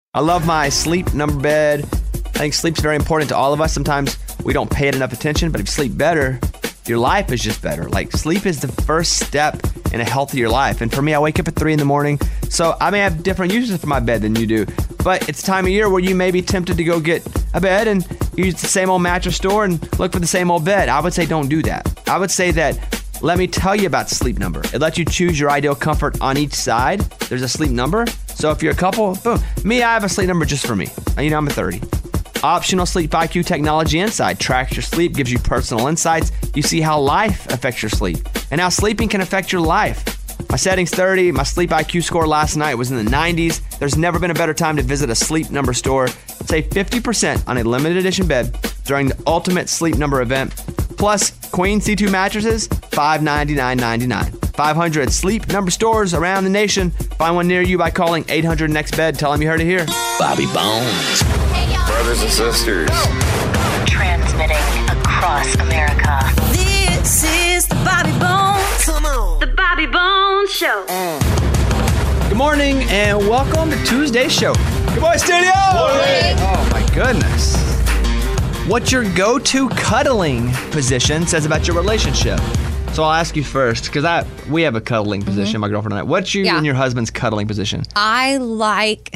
I love my Sleep Number bed. I think sleep's very important to all of us. Sometimes we don't pay it enough attention, but if you sleep better, your life is just better. Like, sleep is the first step in a healthier life. And for me, I wake up at 3 in the morning, so I may have different uses for my bed than you do. But it's time of year where you may be tempted to go get a bed and use the same old mattress store and look for the same old bed. I would say don't do that. I would say that let me tell you about Sleep Number. It lets you choose your ideal comfort on each side. There's a Sleep Number. So if you're a couple, boom. Me, I have a Sleep Number just for me. I'm a 30. Optional Sleep IQ technology inside tracks your sleep, gives you personal insights. You see how life affects your sleep and how sleeping can affect your life. My setting's 30. My Sleep IQ score last night was in the 90s. There's never been a better time to visit a Sleep Number store. Save 50% on a limited edition bed during the Ultimate Sleep Number event. Plus, Queen C2 mattresses, $599.99. 500 Sleep Number stores around the nation. Find one near you by calling 800-NEXT-BED. Tell them you heard it here. Bobby Bones. Hey, Brothers and sisters. transmitting across America. This is the Bobby Bones. Come on. The Bobby Bones Show. Good morning and welcome to Tuesday's show. Good morning, studio! Morning. Oh, my goodness. What your go-to cuddling position says about your relationship. So I'll ask you first, because we have a cuddling position, my girlfriend and I. What's you and your husband's cuddling position? I like.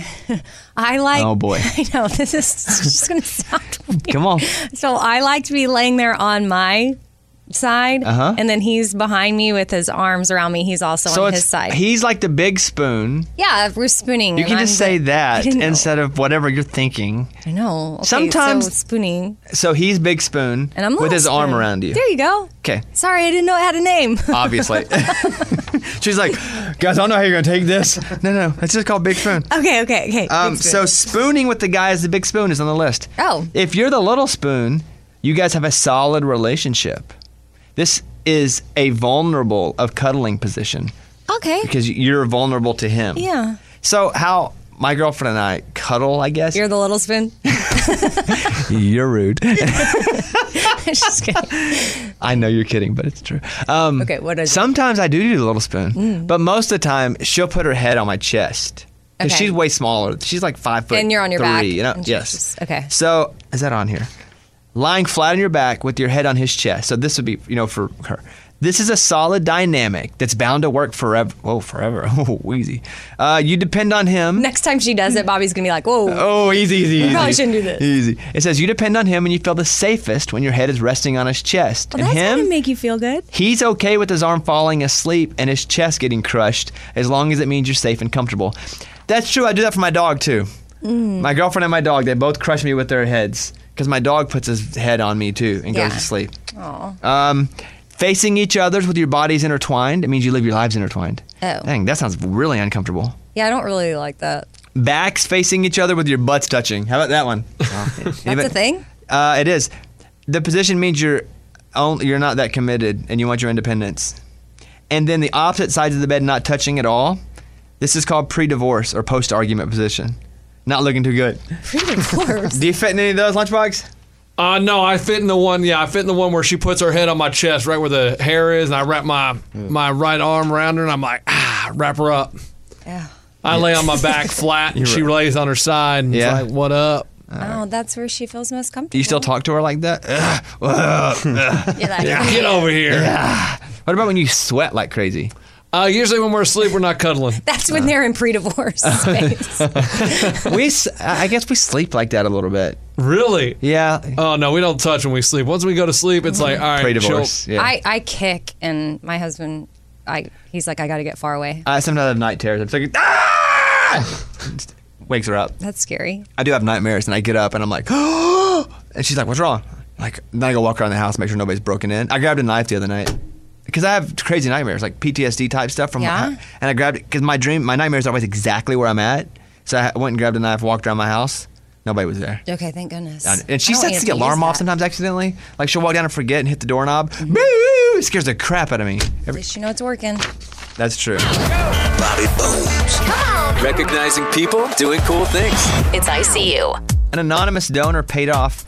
Oh, boy. I know, this is just going to sound weird. Come on. So I like to be laying there on my side, and then he's behind me with his arms around me. He's also on his side. He's like the big spoon. Yeah, we're spooning. You can just say that instead of whatever you're thinking. I know. Okay, Sometimes so spooning. So he's big spoon And I'm with his little arm spoon. around you. There you go. Okay. Sorry, I didn't know it had a name. Obviously. She's like, guys, I don't know how you're going to take this. No, it's just called big spoon. Okay. Big spoon. So spooning with the guy as the big spoon is on the list. Oh. If you're the little spoon, you guys have a solid relationship. This is a vulnerable of cuddling position. Okay. Because you're vulnerable to him. Yeah. So how my girlfriend and I cuddle, I guess. You're the little spoon? You're rude. Just kidding. I know you're kidding, but it's true. Okay, what is it? Sometimes I do the little spoon, but most of the time she'll put her head on my chest. Because Okay. she's way smaller. She's like 5 foot. And you're on your back. You know? And she's Yes. just- okay. So is that on here? Lying flat on your back with your head on his chest. So this would be, for her. This is a solid dynamic that's bound to work forever. Whoa, forever. Oh, easy. You depend on him. Next time she does it, Bobby's going to be like, whoa. Oh, easy. Probably shouldn't do this. Easy. It says you depend on him and you feel the safest when your head is resting on his chest. Well, and that's him, going to make you feel good. he's okay with his arm falling asleep and his chest getting crushed as long as it means you're safe and comfortable. That's true. I do that for my dog, too. My girlfriend and my dog, they both crush me with their heads because my dog puts his head on me, too, and goes to sleep. Aw. Facing each other's with your bodies intertwined. It means you live your lives intertwined. Oh. Dang, that sounds really uncomfortable. Yeah, I don't really like that. Backs facing each other with your butts touching. How about that one? That's a thing? It is. The position means you're not that committed and you want your independence. And then the opposite sides of the bed not touching at all. This is called pre-divorce or post-argument position. Not looking too good. Pre-divorce? Do you fit in any of those, Lunchbox? No, I fit in the one. Yeah, I fit in the one where she puts her head on my chest, right where the hair is, and I wrap my right arm around her, and I'm like, wrap her up. Yeah. I lay on my back flat, and she lays on her side, and Yeah. it's like, what up? Oh, that's where she feels most comfortable. Do you still talk to her like that? What up? You're like, Get over here. What about when you sweat like crazy? Usually when we're asleep, we're not cuddling. That's when they're in pre-divorce space. I guess we sleep like that a little bit. Really? Yeah. Oh, no, we don't touch when we sleep. Once we go to sleep, it's like, all right, Pre-divorce. chill. Yeah. I kick, and my husband, he's like, I got to get far away. I sometimes have night terrors. I'm like, wakes her up. That's scary. I do have nightmares, and I get up, and I'm like, and she's like, what's wrong? Like, then I go walk around the house, make sure nobody's broken in. I grabbed a knife the other night. Because I have crazy nightmares, like PTSD type stuff from and I grabbed it because my nightmares are always exactly where I'm at. So I went and grabbed a knife, walked around my house. Nobody was there. Okay, thank goodness. And she I don't sets need the to alarm use off that. sometimes accidentally. Like she'll walk down and forget and hit the doorknob. Boo! It scares the crap out of me. At least you know it's working. That's true. Bobby Bones. Come on. Recognizing people doing cool things. It's ICU. An anonymous donor paid off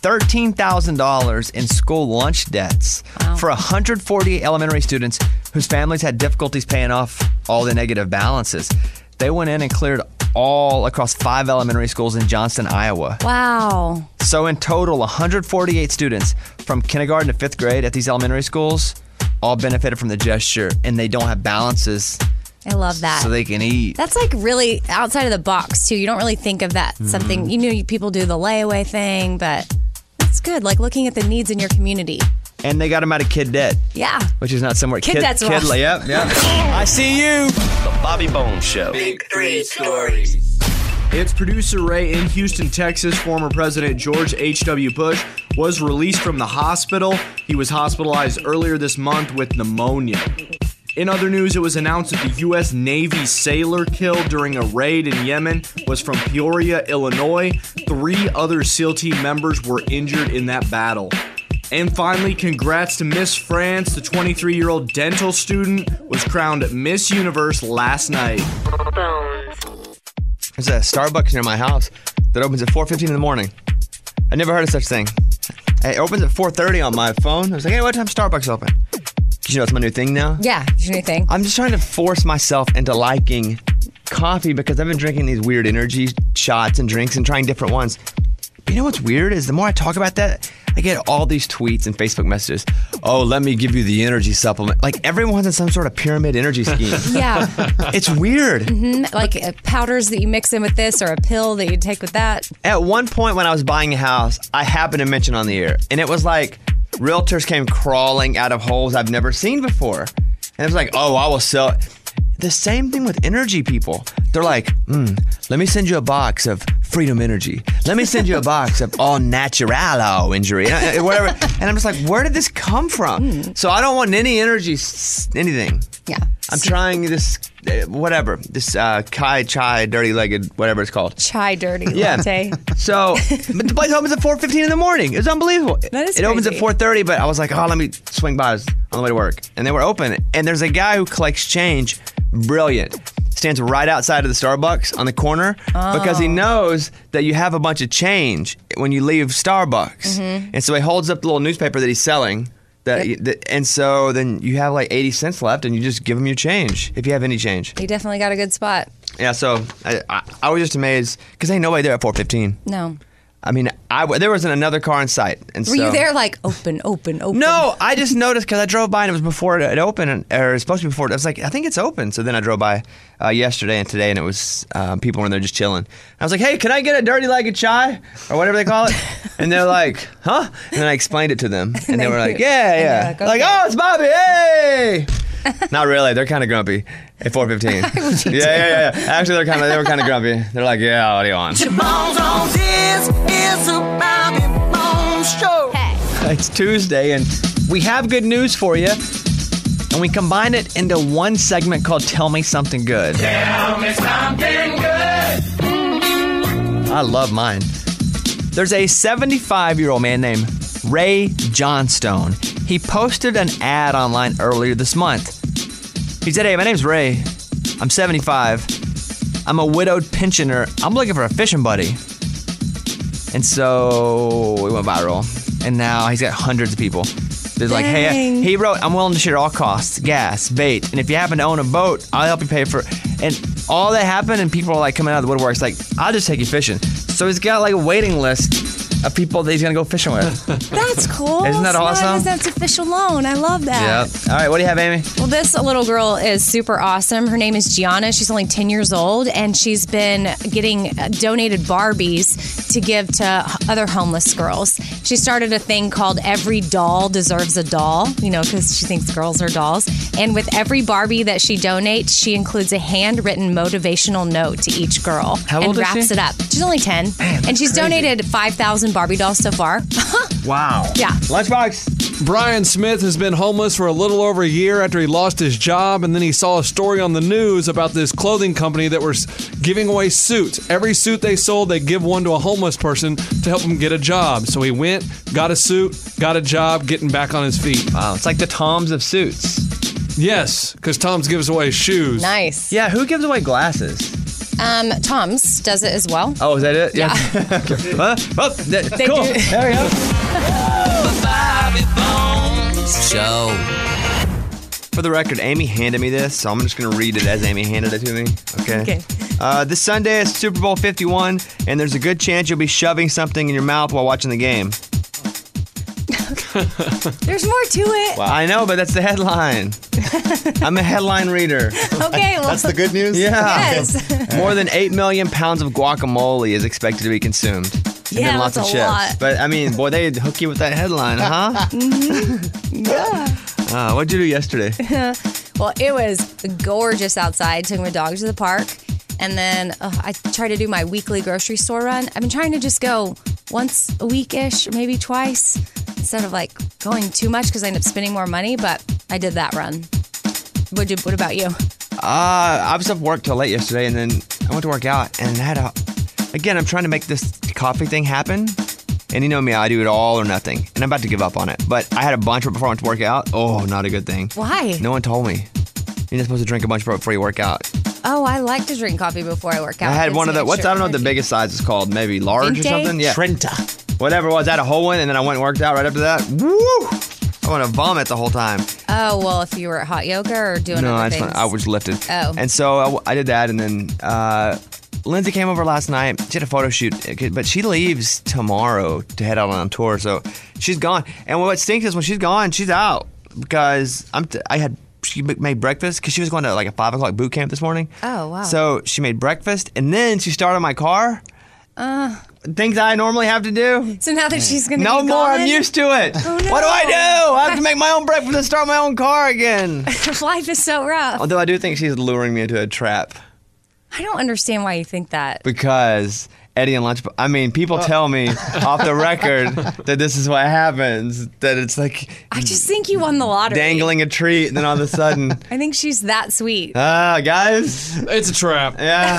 $13,000 in school lunch debts for 140 elementary students whose families had difficulties paying off all the negative balances. They went in and cleared all across 5 elementary schools in Johnston, Iowa. Wow. So in total, 148 students from kindergarten to 5th grade at these elementary schools all benefited from the gesture, and they don't have balances. I love that. So they can eat. That's like really outside of the box, too. You don't really think of that something. You know, people do the layaway thing, but that's good. Like looking at the needs in your community. And they got them out of kid debt. Yeah. Which is not somewhere. Kid debt's rough. Yep. I see you. The Bobby Bones Show. Big 3 stories. It's producer Ray in Houston, Texas. Former President George H.W. Bush was released from the hospital. He was hospitalized earlier this month with pneumonia. In other news, it was announced that the U.S. Navy sailor killed during a raid in Yemen was from Peoria, Illinois. 3 other SEAL team members were injured in that battle. And finally, congrats to Miss France. The 23-year-old dental student was crowned Miss Universe last night. There's a Starbucks near my house that opens at 4:15 in the morning. I never heard of such thing. It opens at 4:30 on my phone. I was like, hey, what time Starbucks open? You know, it's my new thing now. Yeah, it's your new thing. I'm just trying to force myself into liking coffee because I've been drinking these weird energy shots and drinks and trying different ones. But you know what's weird is the more I talk about that, I get all these tweets and Facebook messages. Oh, let me give you the energy supplement. Like everyone's in some sort of pyramid energy scheme. Yeah. It's weird. Mm-hmm. Like powders that you mix in with this or a pill that you take with that. At one point when I was buying a house, I happened to mention on the air, and it was like realtors came crawling out of holes I've never seen before. And it was like, oh, I will sell. The same thing with energy people. They're like, let me send you a box of Freedom Energy. Let me send you a box of All Naturalo Injury. Whatever. And I'm just like, where did this come from? So I don't want any energy, anything. Yeah. I'm trying this, whatever, this Kai Chai Dirty Legged, whatever it's called. Chai Dirty Latte. So, but the place opens at 4:15 in the morning. It's unbelievable. That is It opens at crazy. 4:30, but I was like, oh, let me swing by on the way to work. And they were open. And there's a guy who collects change. Brilliant. Stands right outside of the Starbucks on the corner because he knows that you have a bunch of change when you leave Starbucks. And so he holds up the little newspaper that he's selling. And so then you have like 80 cents left and you just give him your change if you have any change. You definitely got a good spot. Yeah, so I was just amazed because ain't nobody there at 4:15. No. I mean, there wasn't another car in sight. And Were you there like open? No, I just noticed because I drove by and it was before it opened, or it was supposed to be before. I was like, I think it's open. So then I drove by yesterday and today, and it was people were in there just chilling. I was like, hey, can I get a dirty legged chai or whatever they call it? And they're like, huh? And then I explained it to them, and they were like, yeah. Like, okay. Oh, it's Bobby, hey! Not really. They're kind of grumpy at 4:15. Yeah. Actually, they were kind of grumpy. They're like, yeah, what do you want? This is a Bobby Bones Show. It's Tuesday, and we have good news for you. And we combine it into one segment called Tell Me Something Good. Tell me something good. I love mine. There's a 75-year-old man named Ray Johnstone. He posted an ad online earlier this month. He said, hey, my name's Ray. I'm 75. I'm a widowed pensioner. I'm looking for a fishing buddy. And so it went viral. And now he's got hundreds of people. They're like, hey, he wrote, I'm willing to share all costs, gas, bait. And if you happen to own a boat, I'll help you pay for it. And all that happened, and people are like coming out of the woodworks like, I'll just take you fishing. So he's got like a waiting list of people that he's going to go fishing with. That's cool. Isn't that awesome? That's a fish alone. I love that. Yep. All right, what do you have, Amy? Well, this little girl is super awesome. Her name is Gianna. She's only 10 years old, and she's been getting donated Barbies to give to other homeless girls. She started a thing called Every Doll Deserves a Doll, because she thinks girls are dolls. And with every Barbie that she donates, she includes a handwritten motivational note to each girl. How old is wraps she? it up. She's only 10. Man, and she's crazy. donated 5,000 Barbie dolls so far. Wow. Yeah. Lunchbox. Brian Smith has been homeless for a little over a year after he lost his job, and then he saw a story on the news about this clothing company that was giving away suits. Every suit they sold, they give one to a homeless person to help him get a job. So he went, got a suit, got a job, getting back on his feet. Wow, it's like the Toms of suits. Yes, because Tom's gives away shoes. Nice. Yeah, who gives away glasses? Tom's does it as well. Oh, is that it? Yeah. Cool. do. There we go. The Bobby Bones Show. For the record, Amy handed me this, so I'm just going to read it as Amy handed it to me. Okay. This Sunday is Super Bowl 51, and there's a good chance you'll be shoving something in your mouth while watching the game. There's more to it. Well, I know, but that's the headline. I'm a headline reader. Okay, well. That's the good news? Yeah. Yes. More than 8 million pounds of guacamole is expected to be consumed. And Yeah, then lots that's of a chips. lot. But, I mean, boy, they hook you with that headline, huh? Yeah. What'd you do yesterday? Well, it was gorgeous outside. Took my dog to the park. And then I tried to do my weekly grocery store run. I've been trying to just go once a week-ish, maybe twice, instead of like going too much because I end up spending more money. But I did that run. What about you? I was up work till late yesterday, and then I went to work out, and again, I'm trying to make this coffee thing happen. And you know me, I do it all or nothing. And I'm about to give up on it. But I had a bunch before I went to work out. Oh, not a good thing. Why? No one told me. You're not supposed to drink a bunch before you work out. Oh, I like to drink coffee bore I work out. I had Gives one of me the, I don't know what the extra biggest size is called. Maybe large or Vinte? something? Yeah. Trenta. Whatever it was. I had a whole one, and then I went and worked out right after that. Woo! I want to vomit the whole time. Oh, well, if you were at hot yoga or doing No, other things. I was lifted. Oh. And so I did that, and then Lindsay came over last night. She had a photo shoot, but she leaves tomorrow to head out on tour, so she's gone. And what stinks is when she's gone, she's out because she made breakfast because she was going to like a 5 o'clock boot camp this morning. Oh, wow. So she made breakfast, and then she started my car. Things I normally have to do. So now that she's going to No be more. gone, I'm used to it. Oh, no. What do I do? I have to make my own breakfast and start my own car again. Life is so rough. Although I do think she's luring me into a trap I don't understand why you think that. because Eddie and Lunchbox. I mean, people tell me off the record that this is what happens. That it's like I just think you won the lottery. dangling a treat, and then all of a sudden, I think she's that sweet. guys. It's a trap.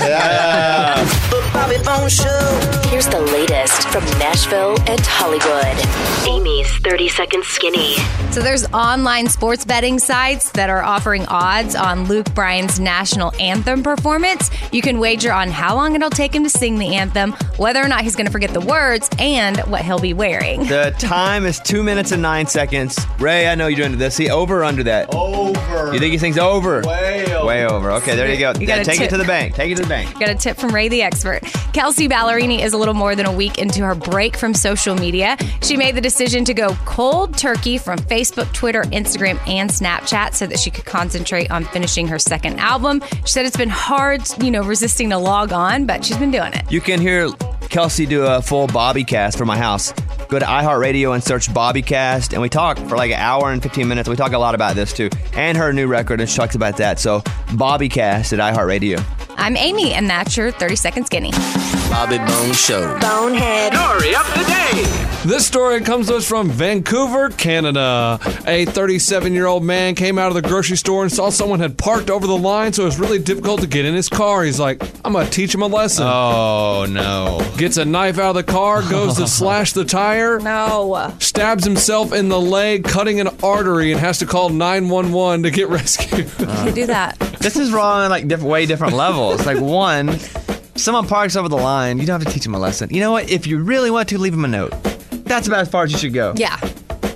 Yeah. Bobby Bone Show. Here's the latest from Nashville and Hollywood. Amy's 30-Second Skinny. So there's online sports betting sites that are offering odds on Luke Bryan's national anthem performance. You can wager on how long it'll take him to sing the anthem, whether or not he's going to forget the words, and what he'll be wearing. The time is 2 minutes and 9 seconds. Ray, I know you're into this. See, over or under that? Over. You think he sings over? Way over. Way over. Okay, there you go. You gotta Take it tip. to the bank. Take it to the bank. Got a tip from Ray the expert. Kelsey Ballerini is a little more than a week into her break from social media. She made the decision to go cold turkey from Facebook, Twitter, Instagram, and Snapchat so that she could concentrate on finishing her second album. She said it's been hard, resisting to log on, but she's been doing it. You can hear Kelsey do a full Bobbycast from my house. Go to iHeartRadio and search Bobbycast, and we talk for like an hour and 15 minutes. We talk a lot about this too, and her new record, and she talks about that. So Bobbycast at iHeartRadio. I'm Amy, and that's your 30-Second Skinny. Bobby Bone Show. Bonehead. Story of the day. This story comes to us from Vancouver, Canada. A 37-year-old man came out of the grocery store and saw someone had parked over the line, so it was really difficult to get in his car. He's like, I'm going to teach him a lesson. Oh no! Gets a knife out of the car, goes to slash the tire, No. stabs himself in the leg, cutting an artery, and has to call 911 to get rescued. You do that. This is wrong on like way different levels. Like one, someone parks over the line. You don't have to teach them a lesson. You know what? If you really want to, leave them a note. That's about as far as you should go. Yeah.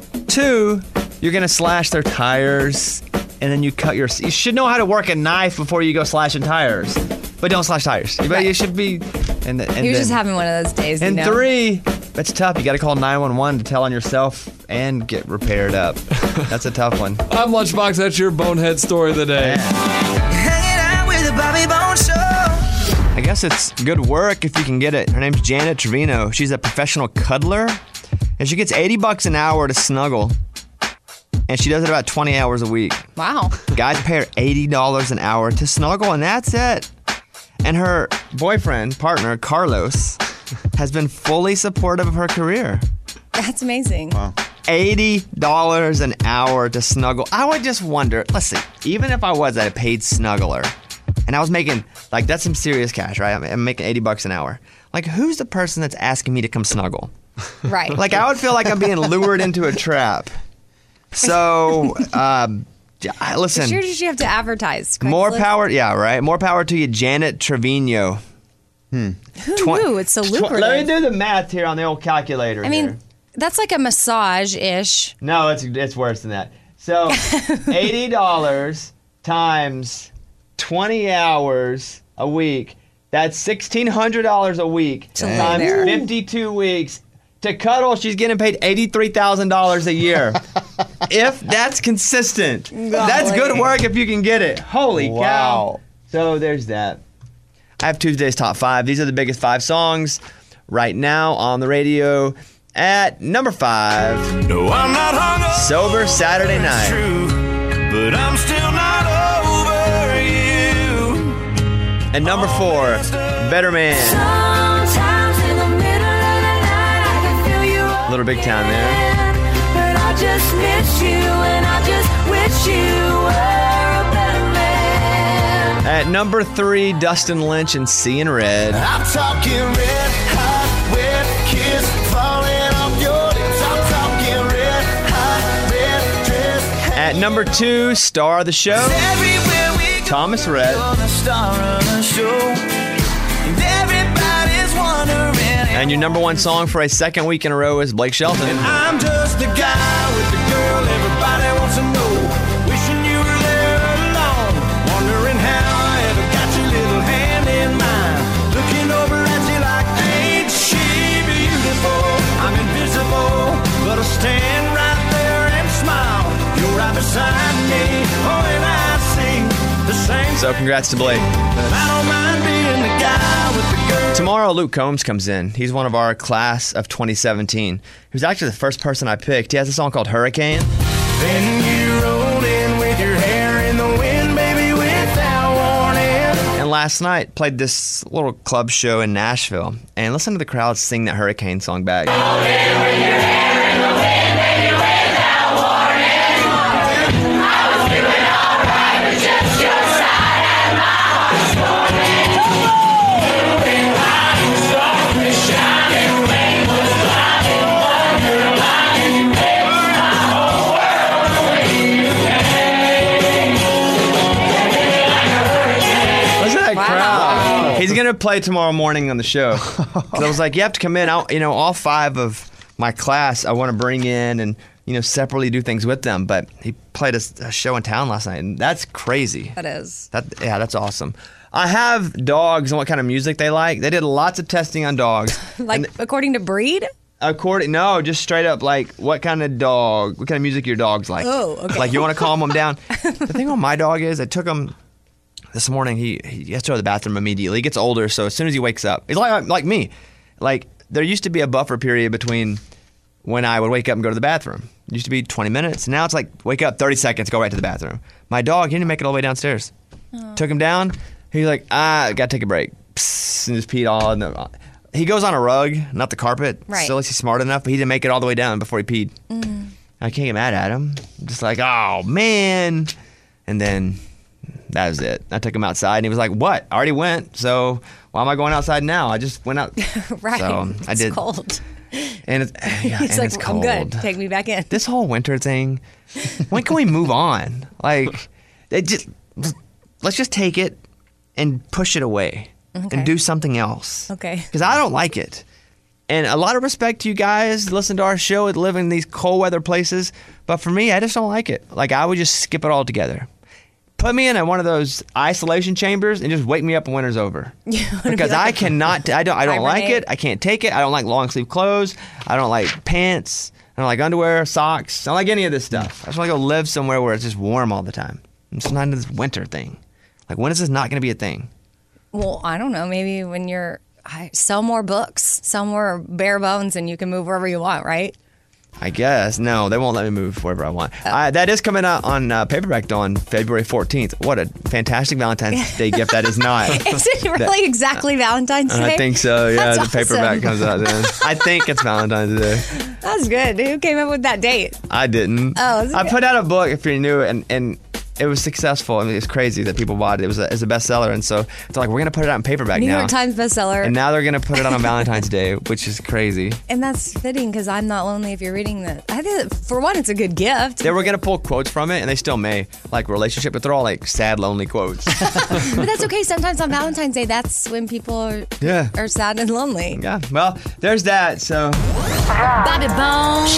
2, you're gonna slash their tires, and then you cut your. You should know how to work a knife before you go slashing tires, but don't slash tires. But you should be. And He was just having one of those days, And 3, that's tough. You got to call 911 to tell on yourself and get repaired up. That's a tough one. I'm Lunchbox. That's your bonehead story of the day. Hanging out with the Bobby Bone Show. I guess it's good work if you can get it. Her name's Janet Trevino. She's a professional cuddler, and she gets $80 an hour to snuggle. And she does it about 20 hours a week. Wow. Guys pay her $80 an hour to snuggle, and that's it. And her partner, Carlos, has been fully supportive of her career. That's amazing. Wow. $80 an hour to snuggle. I would just wonder, let's see, even if I was a paid snuggler, and I was making, like, that's some serious cash, right? I'm making $80 an hour. Like, who's the person that's asking me to come snuggle? Right. Like, I would feel like I'm being lured into a trap. So, listen. Sure did you have to advertise? More Craigslist? power, yeah, right? More power to you, Janet Trevino. Who knew? It's so lucrative. Let me do the math here on the old calculator. I mean, here. that's like a massage-ish. No, it's worse than that. So $80 times 20 hours a week. That's $1,600 a week times 52 weeks. To cuddle, she's getting paid $83,000 a year. If that's consistent, that's good work if you can get it. Holy cow. So there's that. I have Tuesday's top 5. These are the biggest 5 songs right now on the radio. At number 5, No, I'm not hung up. Sober Saturday Night. True, but I'm still not over you. At number 4, Better Man. Sometimes in the middle of the night I can feel you. Little Big Town there. But I just miss you and I just wish you were a better man. At number 3, Dustin Lynch and Seeing Red. I'm talking red hot, wet kiss falling off your lips. I'm talking red hot, red dress. At number 2, Star of the Show, Everywhere we go, Thomas Rhett. you're the star of the show. And everybody's wondering. And your number 1 song for a second week in a row is Blake Shelton. I'm just the guy with the girl everybody wants to know. Wishing you were there alone. Wondering how I ever got your little hand in mine. Looking over at you like, ain't she beautiful? I'm invisible, but I'll stand right there and smile. You're right beside me. Oh, and I see the same. So congrats to Blake. But I don't mind being the guy with the girl. Tomorrow, Luke Combs comes in. He's one of our class of 2017. He was actually the first person I picked. He has a song called Hurricane. Then you rolled in with your hair in the wind, baby, without warning. And last night, played this little club show in Nashville. And listen to the crowd sing that Hurricane song back. He's going to play tomorrow morning on the show. 'Cause I was like, you have to come in. All 5 of my class I want to bring in and, separately do things with them. But he played a show in town last night, and that's crazy. That is. That's awesome. I have dogs and what kind of music they like. They did lots of testing on dogs. According to breed? No, just straight up, like, what kind of music your dog's like. Oh, okay. Like, you want to calm them down. The thing on my dog is, I took him this morning. He has to go to the bathroom immediately. He gets older, so as soon as he wakes up, he's like me. Like, there used to be a buffer period between when I would wake up and go to the bathroom. It used to be 20 minutes. Now it's like, wake up, 30 seconds, go right to the bathroom. My dog, he didn't make it all the way downstairs. Took him down. He's like, gotta take a break. Psst, and just peed all in the... He goes on a rug, not the carpet. Right. Still, he's smart enough, but he didn't make it all the way down before he peed. I can't get mad at him. I'm just like, oh, man. And then that was it. I took him outside, and he was like, what? I already went, so why am I going outside now? I just went out. Right. So I did. It's cold. And it's, He's like, it's cold. I'm good. Take me back in. This whole winter thing, when can we move on? Like, let's just take it and push it away and do something else. Okay. Because I don't like it. And a lot of respect to you guys listen to our show and live in these cold weather places. But for me, I just don't like it. Like, I would just skip it all together. Put me in one of those isolation chambers and just wake me up when winter's over. Because I cannot, I don't like it. I can't take it. I don't like long sleeve clothes. I don't like pants. I don't like underwear, socks. I don't like any of this stuff. I just want to go live somewhere where it's just warm all the time. It's not this winter thing. Like, when is this not going to be a thing? Well, I don't know. Maybe when sell more books, sell more bare bones, and you can move wherever you want, right? I guess. No, they won't let me move wherever I want. That is coming out on paperback on February 14th. What a fantastic Valentine's Day gift that is not. Is it really exactly Valentine's Day? I think so, yeah. That's the paperback awesome. comes out then. I think it's Valentine's Day. That's good. Who came up with that date? I didn't. Oh, I put out a book, if you're new, and it was successful. I mean, it's crazy that people bought it. It was a bestseller, and so they're like, we're going to put it out in paperback New now. York Times bestseller. And now they're going to put it out on Valentine's Day, which is crazy. And that's fitting because I'm not lonely if you're reading that. I think, for one, it's a good gift. They were going to pull quotes from it, and they still may, like relationship, but they're all like sad, lonely quotes. But that's okay. Sometimes on Valentine's Day, that's when people are sad and lonely. Yeah, well, there's that, so. Bobby Bones Show.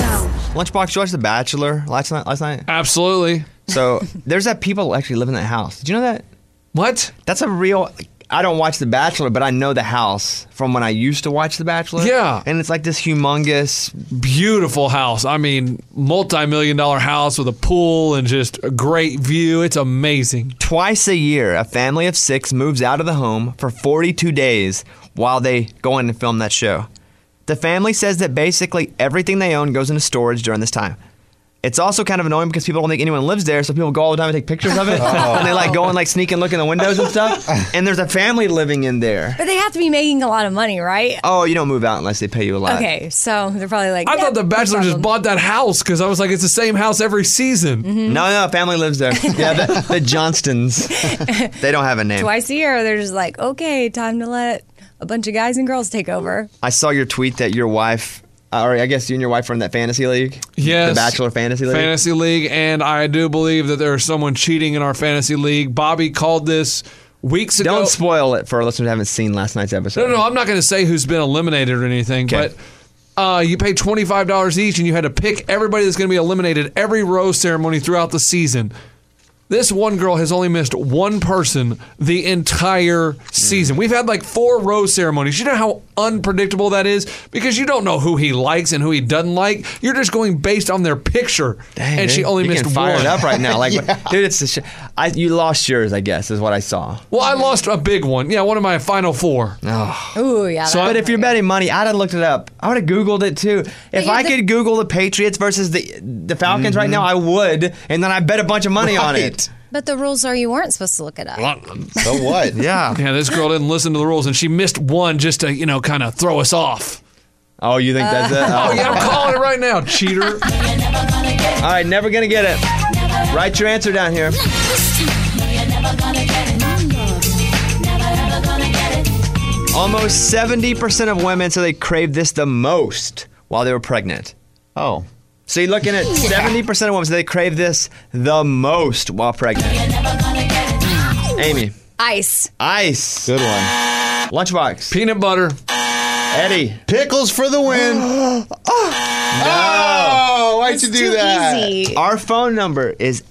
Lunchbox, you watched The Bachelor last night? Absolutely. So there's that people actually live in that house. Did you know that? What? That's a real. I don't watch The Bachelor, but I know the house from when I used to watch The Bachelor. Yeah. And it's like this humongous. Beautiful house. I mean, multi-million-dollar house with a pool and just a great view. It's amazing. Twice a year, a family of 6 moves out of the home for 42 days while they go in and film that show. The family says that basically everything they own goes into storage during this time. It's also kind of annoying because people don't think anyone lives there, so people go all the time and take pictures of it. And they like go and like sneak and look in the windows and stuff. And there's a family living in there. But they have to be making a lot of money, right? Oh, you don't move out unless they pay you a lot. Okay, so they're probably like. I thought The "Yep, no Bachelor just problem." bought that house because I was like, it's the same house every season. No, family lives there. Yeah, the Johnstons. They don't have a name. Twice a year, they're just like, okay, time to let a bunch of guys and girls take over. I saw your tweet that your wife, or I guess you and your wife are in that fantasy league. Yes. The Bachelor Fantasy League. Fantasy League, and I do believe that there's someone cheating in our fantasy league. Bobby called this weeks ago. Don't spoil it for our listeners who haven't seen last night's episode. No, I'm not going to say who's been eliminated or anything, Okay. but you pay $25 each, and you had to pick everybody that's going to be eliminated every rose ceremony throughout the season. This one girl has only missed one person the entire season. We've had like 4 rose ceremonies. You know how unpredictable that is? Because you don't know who he likes and who he doesn't like. You're just going based on their picture. Dang, and she dude. only You're missed getting fired one. up right now. Like, dude, it's the you lost yours, I guess, is what I saw. Well, I lost a big one. Yeah, one of my final 4. Ooh, yeah. So But if you're betting money, I'd have looked it up. I would have Googled it too. If yeah, I could Google the Patriots versus the Falcons right now, I would, and then I bet a bunch of money on it. But the rules are you weren't supposed to look it up. So what? Yeah. Yeah, this girl didn't listen to the rules, and she missed one just to, kind of throw us off. Oh, you think that's it? Oh, yeah, I'm calling it right now, cheater. All right, never gonna get it. Write your answer down here. Almost 70% of women say they craved this the most while they were pregnant. Oh. So you're looking at 70% of women say they crave this the most while pregnant. Amy. Ice. Ice. Good one. Lunchbox. Peanut butter. Eddie. Pickles for the win. Oh, why'd It's you do too that? easy. Our phone number is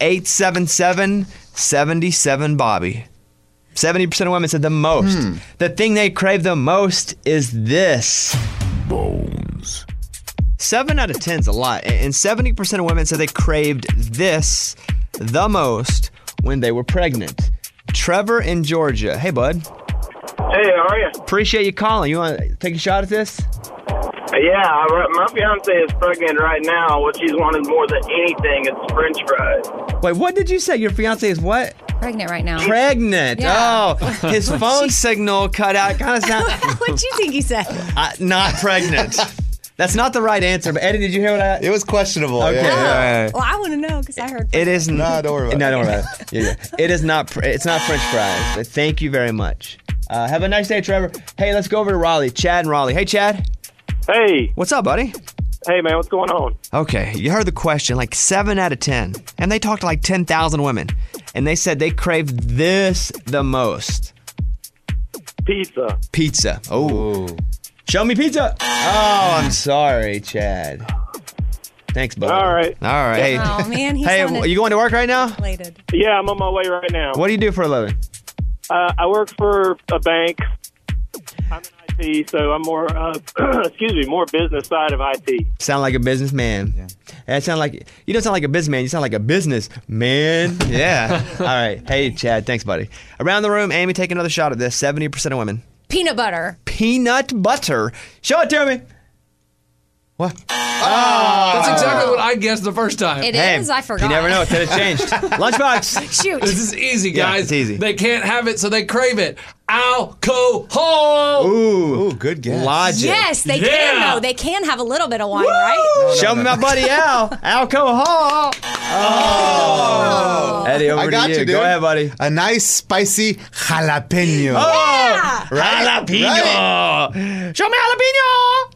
877-77-BOBBY. 70% of women said the most. The thing they crave the most is this. Bones. 7 out of 10 is a lot. And 70% of women said they craved this the most when they were pregnant. Trevor in Georgia. Hey, bud. Hey, how are you? Appreciate you calling. You want to take a shot at this? Yeah, my fiance is pregnant right now. What she's wanted more than anything is French fries. Wait, what did you say? Your fiance is what? Pregnant right now. Pregnant. Yeah. Oh, his phone signal cut out. Kind of sound What'd you think he said? not pregnant. That's not the right answer. But Eddie, did you hear what I? It was questionable. Okay. Yeah. Well, I want to know because I heard. It is Nah, don't worry about it. No, don't worry about it. Yeah. It is not. It's not French fries. But thank you very much. Have a nice day, Trevor. Hey, let's go over to Raleigh. Chad and Raleigh. Hey, Chad. Hey, What's up, buddy? hey, man, what's going on? Okay, you heard the question. Like 7 out of 10, and they talked to like 10,000 women, and they said they craved this the most. Pizza. Pizza. Oh. Show me pizza. Oh, I'm sorry, Chad. Thanks, buddy. All right. All right. Hey, Oh man, he's hey, sounded you going to work right now? elated. Yeah, I'm on my way right now. What do you do for a living? I work for a bank. I'm in IT, so I'm more, more business side of IT. Sound like a businessman. Yeah. That sound like you don't sound like a businessman. You sound like a businessman. Yeah. All right. Hey, Chad. Thanks, buddy. Around the room, Amy, take another shot at this. 70% of women. Peanut butter. Peanut butter. Show it to me. What? That's exactly what I guessed the first time. It is. I forgot. You never know. It could have changed. Lunchbox. Shoot. This is easy, Yeah, guys. it's easy. They can't have it, so they crave it. Alcohol. Ooh. Good guess. Logic. Yes, they Yeah. can though. They can have a little bit of wine, right? Show me my buddy Al. Alcohol. Oh. Eddie, over I got to you. you, dude. Go ahead, buddy. A nice spicy jalapeno. Yeah. Jalapeno. Show me jalapeno.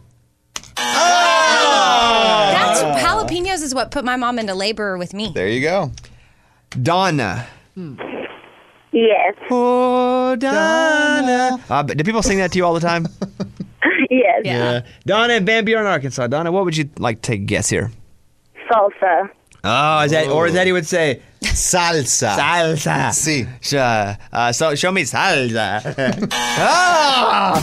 That's jalapenos is what put my mom into labor with me. There you go. Donna. Yes. Oh, Donna. Do people sing that to you all the time? Yes. Yeah. Donna in Van Buren, Arkansas. Donna, what would you like to take a guess here? salsa. Oh, is that, or as Eddie would say, Salsa. salsa. Sí. So show me salsa. Ah!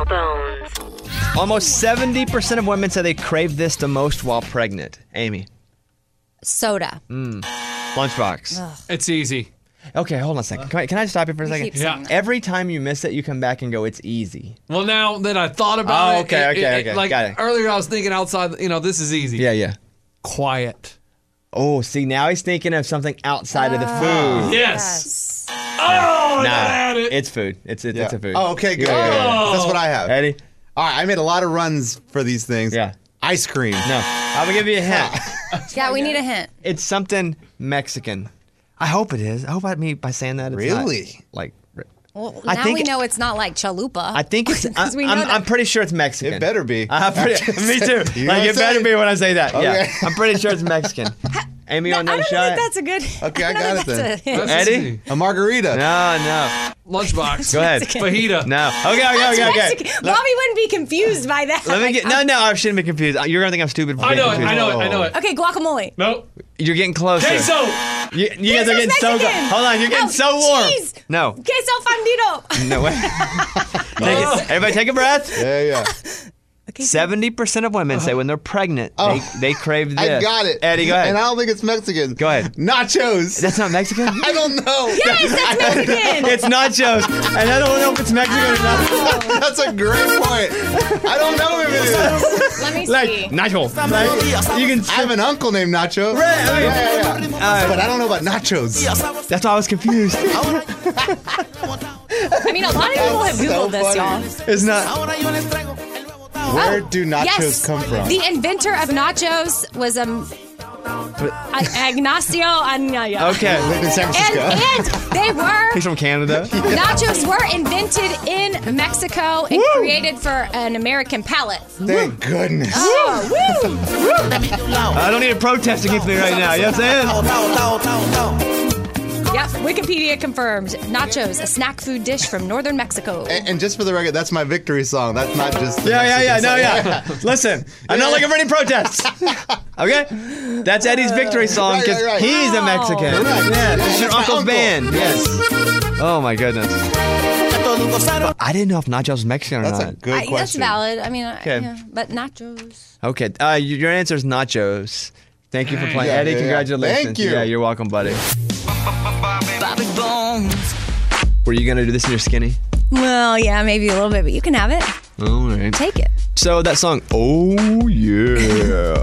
Almost 70% of women say they crave this the most while pregnant. Amy. Soda. Lunchbox. It's easy. Okay, hold on a second. Can I stop you for a second? keep saying that. Every time you miss it, you come back and go, it's easy. Well, now that I thought about Oh, it, okay. like Got it. earlier, I was thinking outside. This is easy. Yeah. Quiet. Oh, see, now he's thinking of something outside of the food. Yes. Oh, Nah, I had it. it's food. It's a food. Oh, okay, good. Yeah. That's what I have. Eddie? All right, I made a lot of runs for these things. Yeah. Ice cream. No. I'm going to give you a hint. Yeah, we need a hint. It's something Mexican. I hope it is. I hope by saying that it's Really? not, like, Well, I now think- we know it's not like chalupa. I think it's. 'Cause we know that- I'm pretty sure it's Mexican. It better be. Me too. You Like gonna it better say? be when I say that. Yeah, Okay. I'm pretty sure it's Mexican. Amy, on I another don't shot. think that's a good. Okay, I don't got think it that's then. a hint. That's Eddie? easy. A margarita. No. Lunchbox. Go ahead. Fajita. No. Okay. That's Mexican. Bobby wouldn't be confused by that. Let me Like, get. No. I shouldn't be confused. You're gonna think I'm stupid. For I being know it. confused. I know it. Okay, guacamole. Nope. You're getting closer. Queso. You guys are Queso's getting so. Mexican. Hold on. You're getting No, so warm. cheese. No. Queso fundido. No way. Everybody, take a breath. Yeah. 70% of women say when they're pregnant, they crave this. I got it. Eddie, go ahead. And I don't think it's Mexican. Go ahead. Nachos. That's not Mexican? I don't know. Yes, that's Mexican. It's nachos. And I don't know if it's Mexican or not. That's a great point. I don't know if it is. Let me Like, see. nacho. Like, you can. I have an uncle named Nacho. Right, I mean- Yeah. But I don't know about nachos. That's why I was confused. I mean, a lot of people have Googled this, y'all. It's not. Where do nachos Yes. come from? The inventor of nachos was Ignacio Anaya. Okay. Lived in San Francisco. And they were He's from Canada. nachos were invented in Mexico and created for an American palate. Thank goodness. Oh, woo! I don't need a protest against me right now. You know what I'm saying? Yep, Wikipedia confirmed. Nachos, a snack food dish from northern Mexico. And just for the record, that's my victory song. That's not just the Yeah. Mexican song. Listen, I'm not looking for any protests. Okay? That's Eddie's victory song Right, because right. he's a Mexican. Correct. Yeah, this is your That's my uncle's uncle. band. Yes. Oh my goodness. I didn't know if nachos was Mexican or That's a not. good That's question. valid. I mean, Okay. yeah, but nachos. Okay, your answer is nachos. Thank you for playing. Yeah, Eddie, yeah. congratulations. Thank you. Yeah, you're welcome, buddy. Bobby Bones. Were you going to do this in your skinny? Well, yeah, maybe a little bit, but you can have it. All right. Take it. So that song, oh yeah.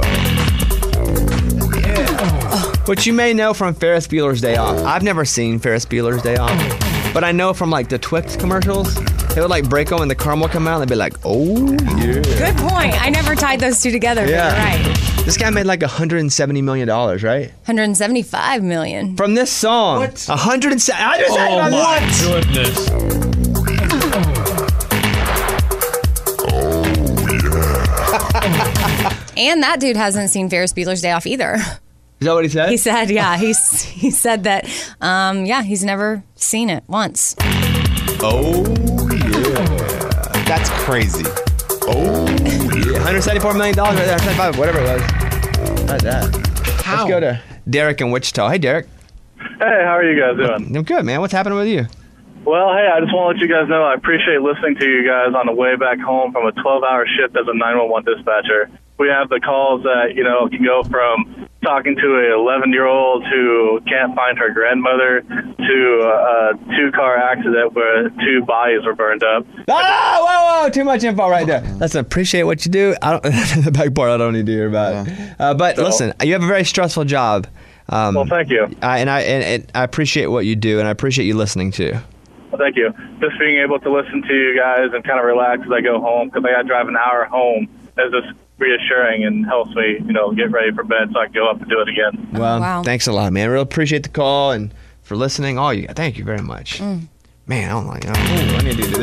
Which you may know from Ferris Bueller's Day Off. I've never seen Ferris Bueller's Day Off, but I know from like the Twix commercials, they would like break them and the caramel would come out and they'd be like, oh yeah. Good point. I never tied those two together. But Yeah. you're right. This guy made like $170 million, right? 175 million. From this song. What? 170. I just said Oh what? my goodness. And that dude hasn't seen Ferris Bueller's Day Off either. Is that what he said? He said, yeah, he said that, he's never seen it once. Oh yeah. That's crazy. Oh yeah. $174 million right there. 175, whatever it was. Like that. How? Let's go to Derek in Wichita. Hey, Derek. Hey, how are you guys doing? I'm good, man. What's happening with you? Well, hey, I just want to let you guys know I appreciate listening to you guys on the way back home from a 12-hour shift as a 911 dispatcher. We have the calls that, can go from talking to an 11-year-old who can't find her grandmother to a two-car accident where two bodies were burned up. Oh, whoa. Too much info right there. Listen, appreciate what you do. The back part I don't need to hear about. But listen, you have a very stressful job. Well, thank you. And I appreciate what you do, and I appreciate you listening too. Well, thank you. Just being able to listen to you guys and kind of relax as I go home, because I got to drive an hour home, is just reassuring and helps me, get ready for bed so I can go up and do it again. Well, Wow. Thanks a lot, man. Really appreciate the call and for listening. Oh, thank you very much. Man, I don't like. I need to do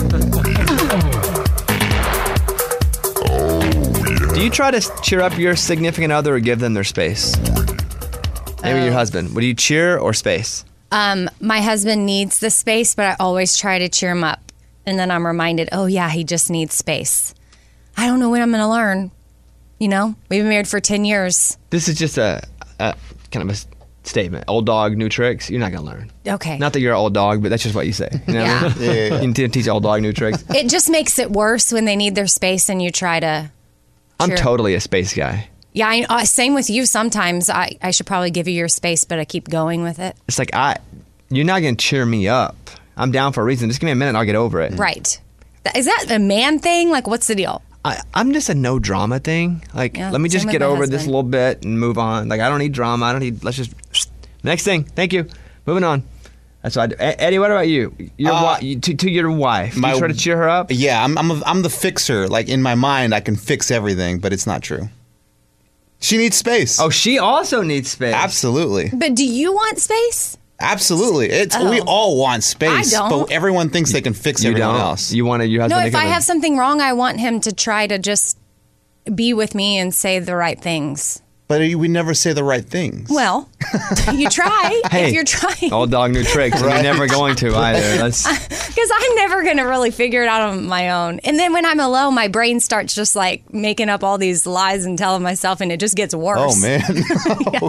this again. Do you try to cheer up your significant other or give them their space? Maybe your husband. Would you cheer or space? My husband needs the space, but I always try to cheer him up. And then I'm reminded, oh, yeah, he just needs space. I don't know when I'm going to learn. You know, we've been married for 10 years. This is just a kind of a statement. Old dog, new tricks. You're not going to learn. Okay. Not that you're an old dog, but that's just what you say. You know what I mean? Yeah. You need to teach old dog new tricks. It just makes it worse when they need their space and you try to. I'm totally a space guy. Yeah, same with you. Sometimes I should probably give you your space, but I keep going with it. It's like, you're not going to cheer me up. I'm down for a reason. Just give me a minute and I'll get over it. Right. Is that a man thing? Like, what's the deal? I'm just a no drama thing. Like, Yeah, let me just same with get my over this a husband. little bit and move on. Like, I don't need drama. Let's just, next thing. Thank you. Moving on. That's what I do. Eddie, what about you? To your wife. You try to cheer her up? Yeah, I'm the fixer. Like, in my mind, I can fix everything, but it's not true. She needs space. Oh, she also needs space. Absolutely. But do you want space? Absolutely. We all want space, I don't. but everyone thinks they can fix everyone else. You want your husband No, to if come I in. have something wrong, I want him to try to just be with me and say the right things. But we never say the right things. Well, you try Hey, if you're trying. old dog, new tricks. You're never going to either. Because I'm never going to really figure it out on my own. And then when I'm alone, my brain starts just like making up all these lies and telling myself, and it just gets worse. Oh, man. Oh,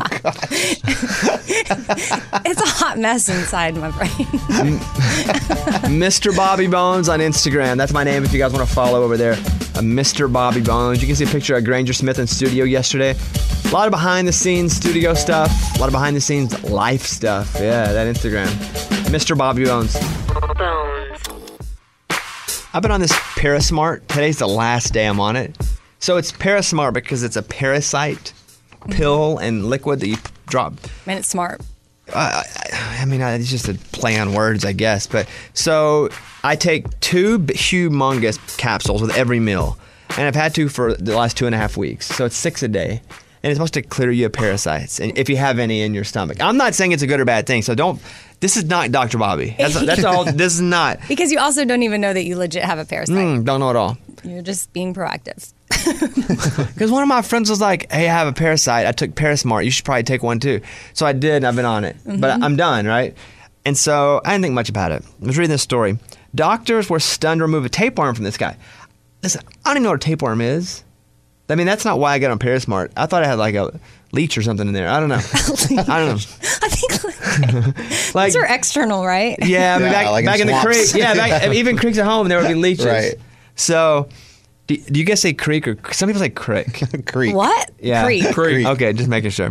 it's a hot mess inside my brain. Mr. Bobby Bones on Instagram. That's my name if you guys want to follow over there. Mr. Bobby Bones. You can see a picture of Granger Smith in studio yesterday. A lot of behind-the-scenes studio stuff. A lot of behind-the-scenes life stuff. Yeah, that Instagram. Mr. Bobby Bones. I've been on this Parasmart. Today's the last day I'm on it. So it's Parasmart because it's a parasite pill and liquid that you drop. Man, it's smart. I mean, it's just a play on words, I guess. But so I take 2 humongous capsules with every meal. And I've had to for the last 2.5 weeks. So it's 6 a day. And it's supposed to clear you of parasites, and if you have any in your stomach. I'm not saying it's a good or bad thing, so don't. This is not Dr. Bobby. That's all. This is not. Because you also don't even know that you legit have a parasite. Don't know at all. You're just being proactive. Because one of my friends was like, hey, I have a parasite. I took Parasmart. You should probably take one too. So I did, and I've been on it. But I'm done, right? And so I didn't think much about it. I was reading this story. Doctors were stunned to remove a tapeworm from this guy. Listen, I don't even know what a tapeworm is. I mean, that's not why I got on Parasmart. I thought I had like a leech or something in there. I don't know. I don't know. I think like, these are external, right? Yeah, I mean, back in the creek. Yeah, even creeks at home, there would be leeches. Right. So, do you guys say creek or some people say crick? Creek. What? Yeah. Creek. Okay, just making sure.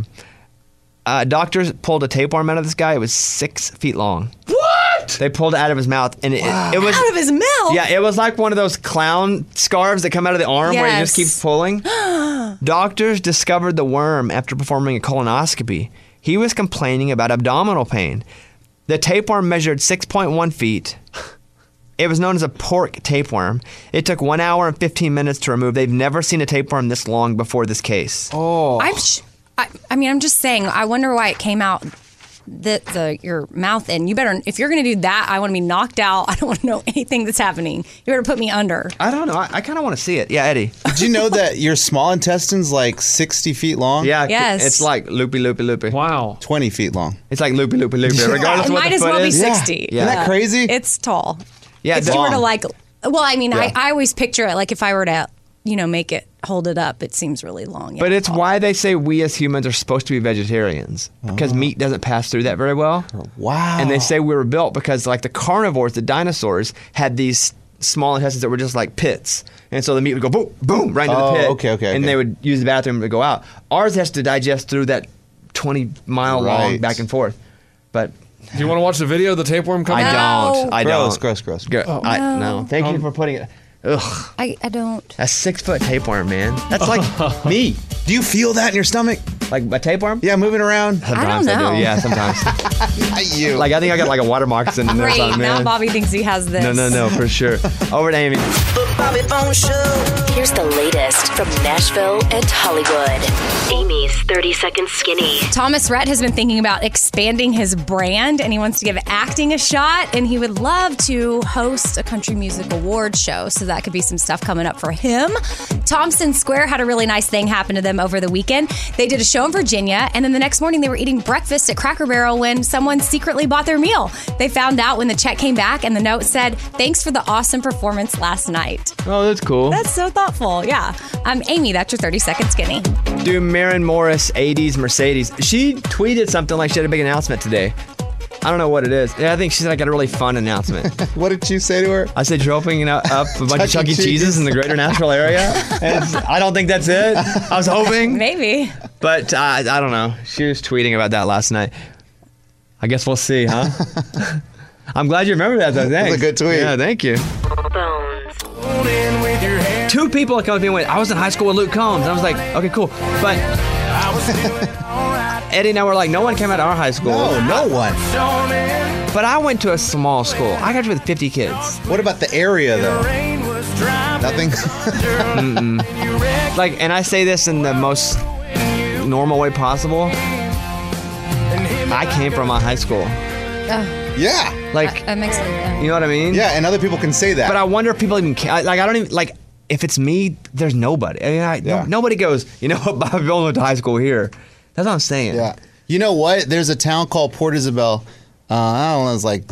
Doctors pulled a tapeworm out of this guy. It was 6 feet long. What? They pulled it out of his mouth, and it was Out of his mouth? Yeah, it was like one of those clown scarves that come out of the arm where you just keep pulling. Doctors discovered the worm after performing a colonoscopy. He was complaining about abdominal pain. The tapeworm measured 6.1 feet. It was known as a pork tapeworm. It took 1 hour and 15 minutes to remove. They've never seen a tapeworm this long before this case. Oh. I'm just saying, I wonder why it came out your mouth, and you better, if you're going to do that, I want to be knocked out. I don't want to know anything that's happening. You better put me under. I don't know. I kind of want to see it. Yeah, Eddie. Did you know that your small intestine's like 60 feet long? Yeah. Yes. It's like loopy. Wow. 20 feet long. It's like loopy. Regardless It of what might the as foot well be is. 60. Yeah. Isn't that crazy? It's tall. Yeah, If you were to long. well, I mean, Yeah. I always picture it like if I were to, hold it up, it seems really long. But it's why they say we as humans are supposed to be vegetarians because meat doesn't pass through that very well. Wow. And they say we were built because like the carnivores, the dinosaurs, had these small intestines that were just like pits. And so the meat would go boom, boom, right into the pit. Okay. And they would use the bathroom to go out. Ours has to digest through that 20-mile long Right. back and forth. But Do you want to watch the video of the tapeworm coming I out? don't. I Gross. don't. No. Thank you for putting it. Ugh. I don't. A 6-foot tapeworm, man. That's like me. Do you feel that in your stomach? Like a tapeworm? Yeah, moving around. Sometimes know. do. Yeah, sometimes. Not you. Like I think I got like a water moccasin in there or Great. something, Now man. Bobby thinks he has this. No, for sure. Over to Amy. The Bobby Bones Show. Here's the latest from Nashville and Hollywood. Amy's 30-second skinny. Thomas Rhett has been thinking about expanding his brand, and he wants to give acting a shot, and he would love to host a country music award show, so that could be some stuff coming up for him. Thompson Square had a really nice thing happen to them over the weekend. They did a show in Virginia, and then the next morning they were eating breakfast at Cracker Barrel when someone secretly bought their meal. They found out when the check came back, and the note said, "Thanks for the awesome performance last night." Oh, that's cool. That's so thoughtful. Yeah. Amy, that's your 30-second skinny. Do Maren Morris 80s Mercedes. She tweeted something like she had a big announcement today. I don't know what it is. Yeah, I think she said I got a really fun announcement. What did you say to her? I said you're opening up a bunch of Chuck E. Cheese's in the greater Nashville area. And I don't think that's it. I was hoping. Maybe. But I don't know. She was tweeting about that last night. I guess we'll see, huh? I'm glad you remember that, though. Thanks. That's a good tweet. Yeah, thank you. Two people come up to me and went, I was in high school with Luke Combs. And I was like, okay, cool. But Eddie and I were like, no one came out of our high school. No one. But I went to a small school. I graduated with 50 kids. What about the area, though? Nothing? Like, and I say this in the most normal way possible. I came from a high school. Yeah. Like, that makes sense. you know what I mean? Yeah, and other people can say that. But I wonder if people even care. Like, I don't even, like, if it's me, there's nobody. I mean, nobody goes, you know what, Bobby Bowlen went to high school here. That's what I'm saying. Yeah. You know what? There's a town called Port Isabel. I don't know, it's like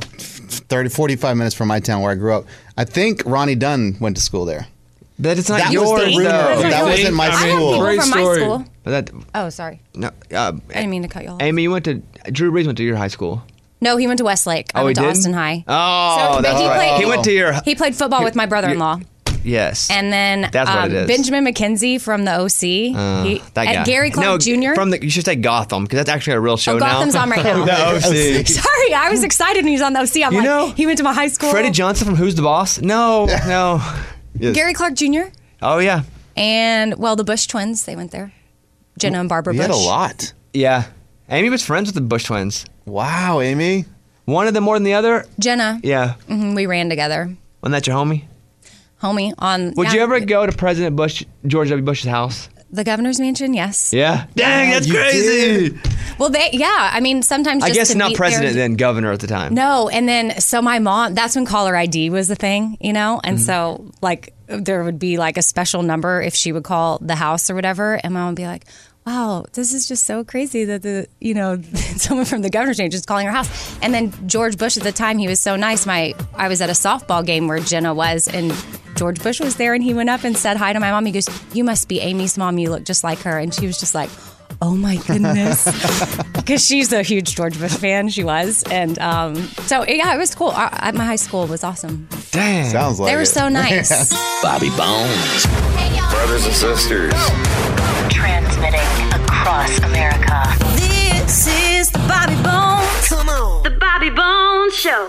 45 minutes from my town where I grew up. I think Ronnie Dunn went to school there. But it's not That yours, was the rumor. though. That wasn't my I have school. people from my story. school. But that, Oh, sorry. no, I didn't mean to cut you off. Amy, Drew Brees went to your high school. No, he went to Westlake. I Oh, went he to did? Austin High. Oh, So, that's he right. played- He went to your... He played football with my brother-in-law. Yes. And then That's what it is. Benjamin McKenzie from the OC. that guy. Gary Clark Jr. You should say Gotham, because that's actually a real show now. Gotham's on right now. The OC. Sorry, I was excited when he was on the OC. I'm like, he went to my high school. Freddie Johnson from Who's the Boss? No. Yes. Gary Clark Jr. Oh, yeah. And, well, the Bush twins, they went there. Jenna and Barbara We Bush. had a lot. Yeah. Amy was friends with the Bush twins. Wow, Amy. One of them more than the other? Jenna. Yeah. We ran together. Wasn't that your homie? Homie on... Would you ever go to President Bush, George W. Bush's house? The governor's mansion? Yes. Yeah. Dang, that's crazy. Well, I mean, sometimes I just guess to not meet president, there- then governor at the time. No, and then so my mom, that's when caller ID was the thing, you know? And so like there would be like a special number if she would call the house or whatever, and my mom would be like, wow, this is just so crazy that someone from the governor's mansion is calling her house. And then George Bush at the time, he was so nice. I was at a softball game where Jenna was, and George Bush was there, and he went up and said hi to my mom. He goes, "You must be Amy's mom. You look just like her." And she was just like, oh my goodness. Because she's a huge George Bush fan. She was. And so, yeah, it was cool. My high school was awesome. Dang. Sounds like They were it. so nice. Bobby Bones. Brothers and sisters. Transmitting across America. This is the Bobby Bones. Come on. The Bobby Bones Show.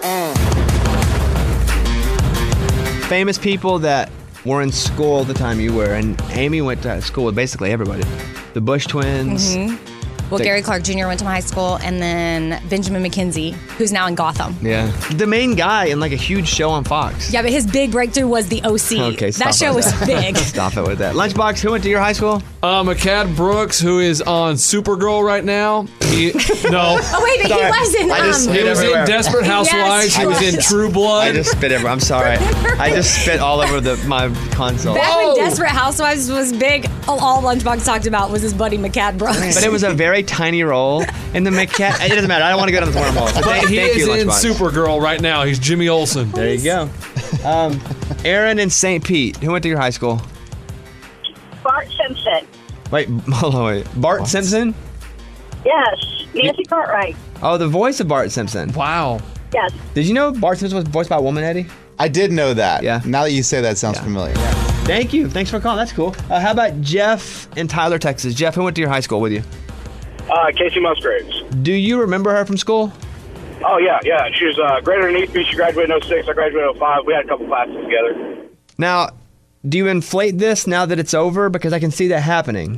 Famous people that were in school the time you were, and Amy went to school with basically everybody. The Bush twins. Well, Gary Clark Jr. went to my high school, and then Benjamin McKenzie, who's now in Gotham. Yeah. The main guy in like a huge show on Fox. Yeah, but his big breakthrough was the OC. Okay, stop that show with was that. big. Stop it with that. Lunchbox, who went to your high school? McCad Brooks, who is on Supergirl right now. No. Oh, wait, but he wasn't. I just He spit was everywhere. in Desperate Housewives. Yes, he was in was. True I Blood. just spit everywhere. I'm sorry. I just spit all over my console. Back when Desperate Housewives was big, all Lunchbox talked about was his buddy McCad Brooks. But it was a very tiny role. And the McCat, it doesn't matter. I don't want to go down the wormhole. So But thank he is you, in Lunchbox. Supergirl right now. He's Jimmy Olsen. There you go. Aaron in St. Pete. Who went to your high school? Bart Simpson. Wait, hold on, wait. Bart Simpson? Yes. Nancy Cartwright. Oh, the voice of Bart Simpson. Wow. Yes. Did you know Bart Simpson was voiced by a woman, Eddie? I did know that. Yeah. Now that you say that, sounds familiar. Thank you. Thanks for calling. That's cool. How about Jeff in Tyler, Texas? Jeff, who went to your high school with you? Casey Musgraves. Do you remember her from school? Oh, yeah. She was greater than me. She graduated in 06. I graduated in 05. We had a couple classes together. Now, do you inflate this now that it's over? Because I can see that happening.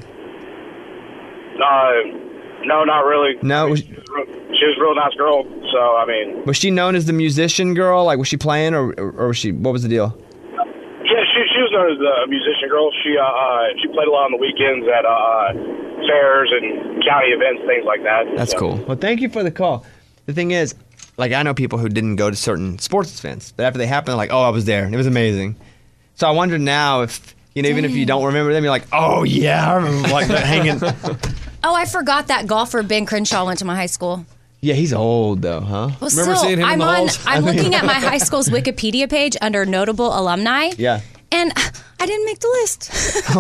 No, not really. No? She was a real nice girl. So, I mean. Was she known as the musician girl? Like, was she playing or was she, what was the deal? Yeah, she was known as the musician girl. She played a lot on the weekends at fairs and county events, things like that. That's cool. Well, thank you for the call. The thing is, like, I know people who didn't go to certain sports events, but after they happened, they're like, oh, I was there, and it was amazing. So I wonder now if, You know, even if you don't remember them, you're like, oh yeah, I remember like that hanging. Oh, I forgot that golfer Ben Crenshaw went to my high school. Yeah, he's old though, huh? Well, Remember still, seeing him in the halls? I'm looking at my high school's Wikipedia page under notable alumni. Yeah. And I didn't make the list.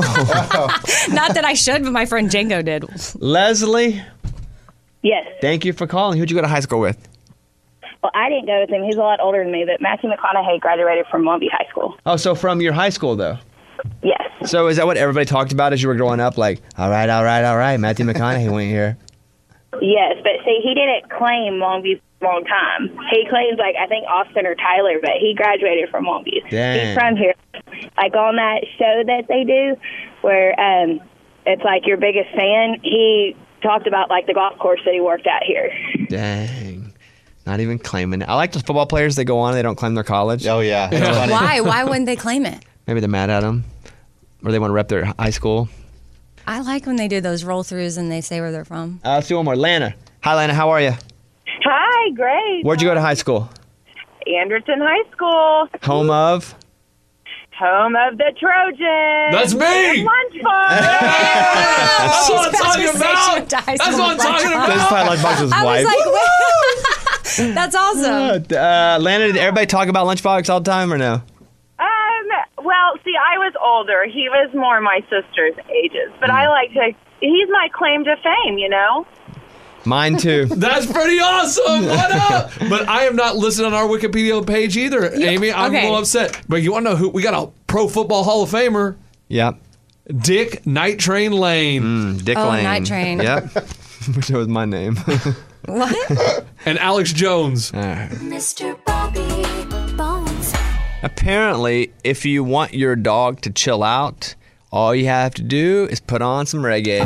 Not that I should, but my friend Django did. Leslie, Yes. thank you for calling. Who'd you go to high school with? Well, I didn't go with him. He's a lot older than me, but Matthew McConaughey graduated from Longview High School. Oh, so from your high school though. Yes. So is that what everybody talked about as you were growing up? Like, all right, Matthew McConaughey went here. Yes, but see, he didn't claim Longview for a long time. He claims, like, I think Austin or Tyler, but he graduated from Longview. Dang. He's from here. Like, on that show that they do, where it's like your biggest fan, he talked about, like, the golf course that he worked at here. Dang. Not even claiming it. I like those football players that go on and they don't claim their college. Oh, yeah. It's funny. Why? Why wouldn't they claim it? Maybe they're mad at them. Or they want to rep their high school. I like when they do those roll-throughs and they say where they're from. Let's do one more. Lana. Hi, Lana. How are you? Hi, great. Where'd you go to high school? Anderton High School, Home of? home of the Trojans. That's me! And Lunchbox. That's what I'm talking about! That's what I'm talking about! This is probably Lunchbox's I wife. was like, that's awesome. Lana, did everybody talk about Lunchbox all the time or no? Well, see, I was older. He was more my sister's ages. But I like to, he's my claim to fame, you know? Mine too. That's pretty awesome. What up? But I am not listed on our Wikipedia page either, Amy. I'm a little upset. But you want to know who? We got a Pro Football Hall of Famer. Yep. Dick Night Train Lane. Dick Oh, Lane. Night Train. Yep. Wish that was my name. What? And Alex Jones. All right. Mr. Bobby Bones. Apparently, if you want your dog to chill out, all you have to do is put on some reggae.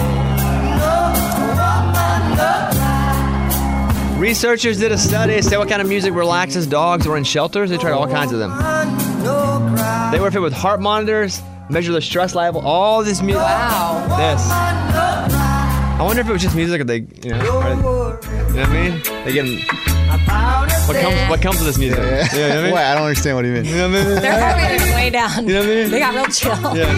Researchers did a study to say what kind of music relaxes dogs who are in shelters. They tried all kinds of them. They were fit with heart monitors, measure their stress level, all this music. Wow. This. I wonder if it was just music or they, you know what I mean? They get what comes with this music? Yeah. You know what I mean? Wait, I don't understand what you mean. You know what I mean? Their heart rate is way down. You know what I mean? They got real chill.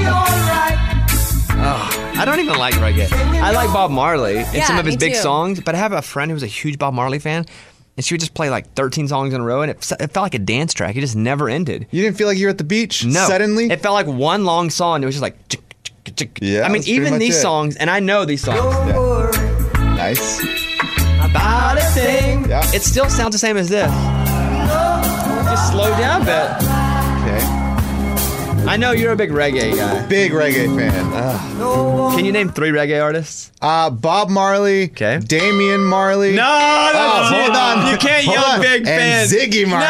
Oh, I don't even like reggae. I like Bob Marley and Yeah, some of his me big too. songs, but I have a friend who was a huge Bob Marley fan, and she would just play like 13 songs in a row, and it felt like a dance track. It just never ended. You didn't feel like you were at the beach? No. Suddenly? It felt like one long song. It was just like, Yeah, I mean, that's pretty even much these it. songs, and I know these songs. Yeah. Nice. About a thing. Yeah. It still sounds the same as this. Just slow down a bit. Okay. I know you're a big reggae guy. Big reggae fan. Can you name 3 reggae artists? Bob Marley. Okay. Damian Marley. No, hold on. You can't Hold yell on. big fan. And Ziggy Marley.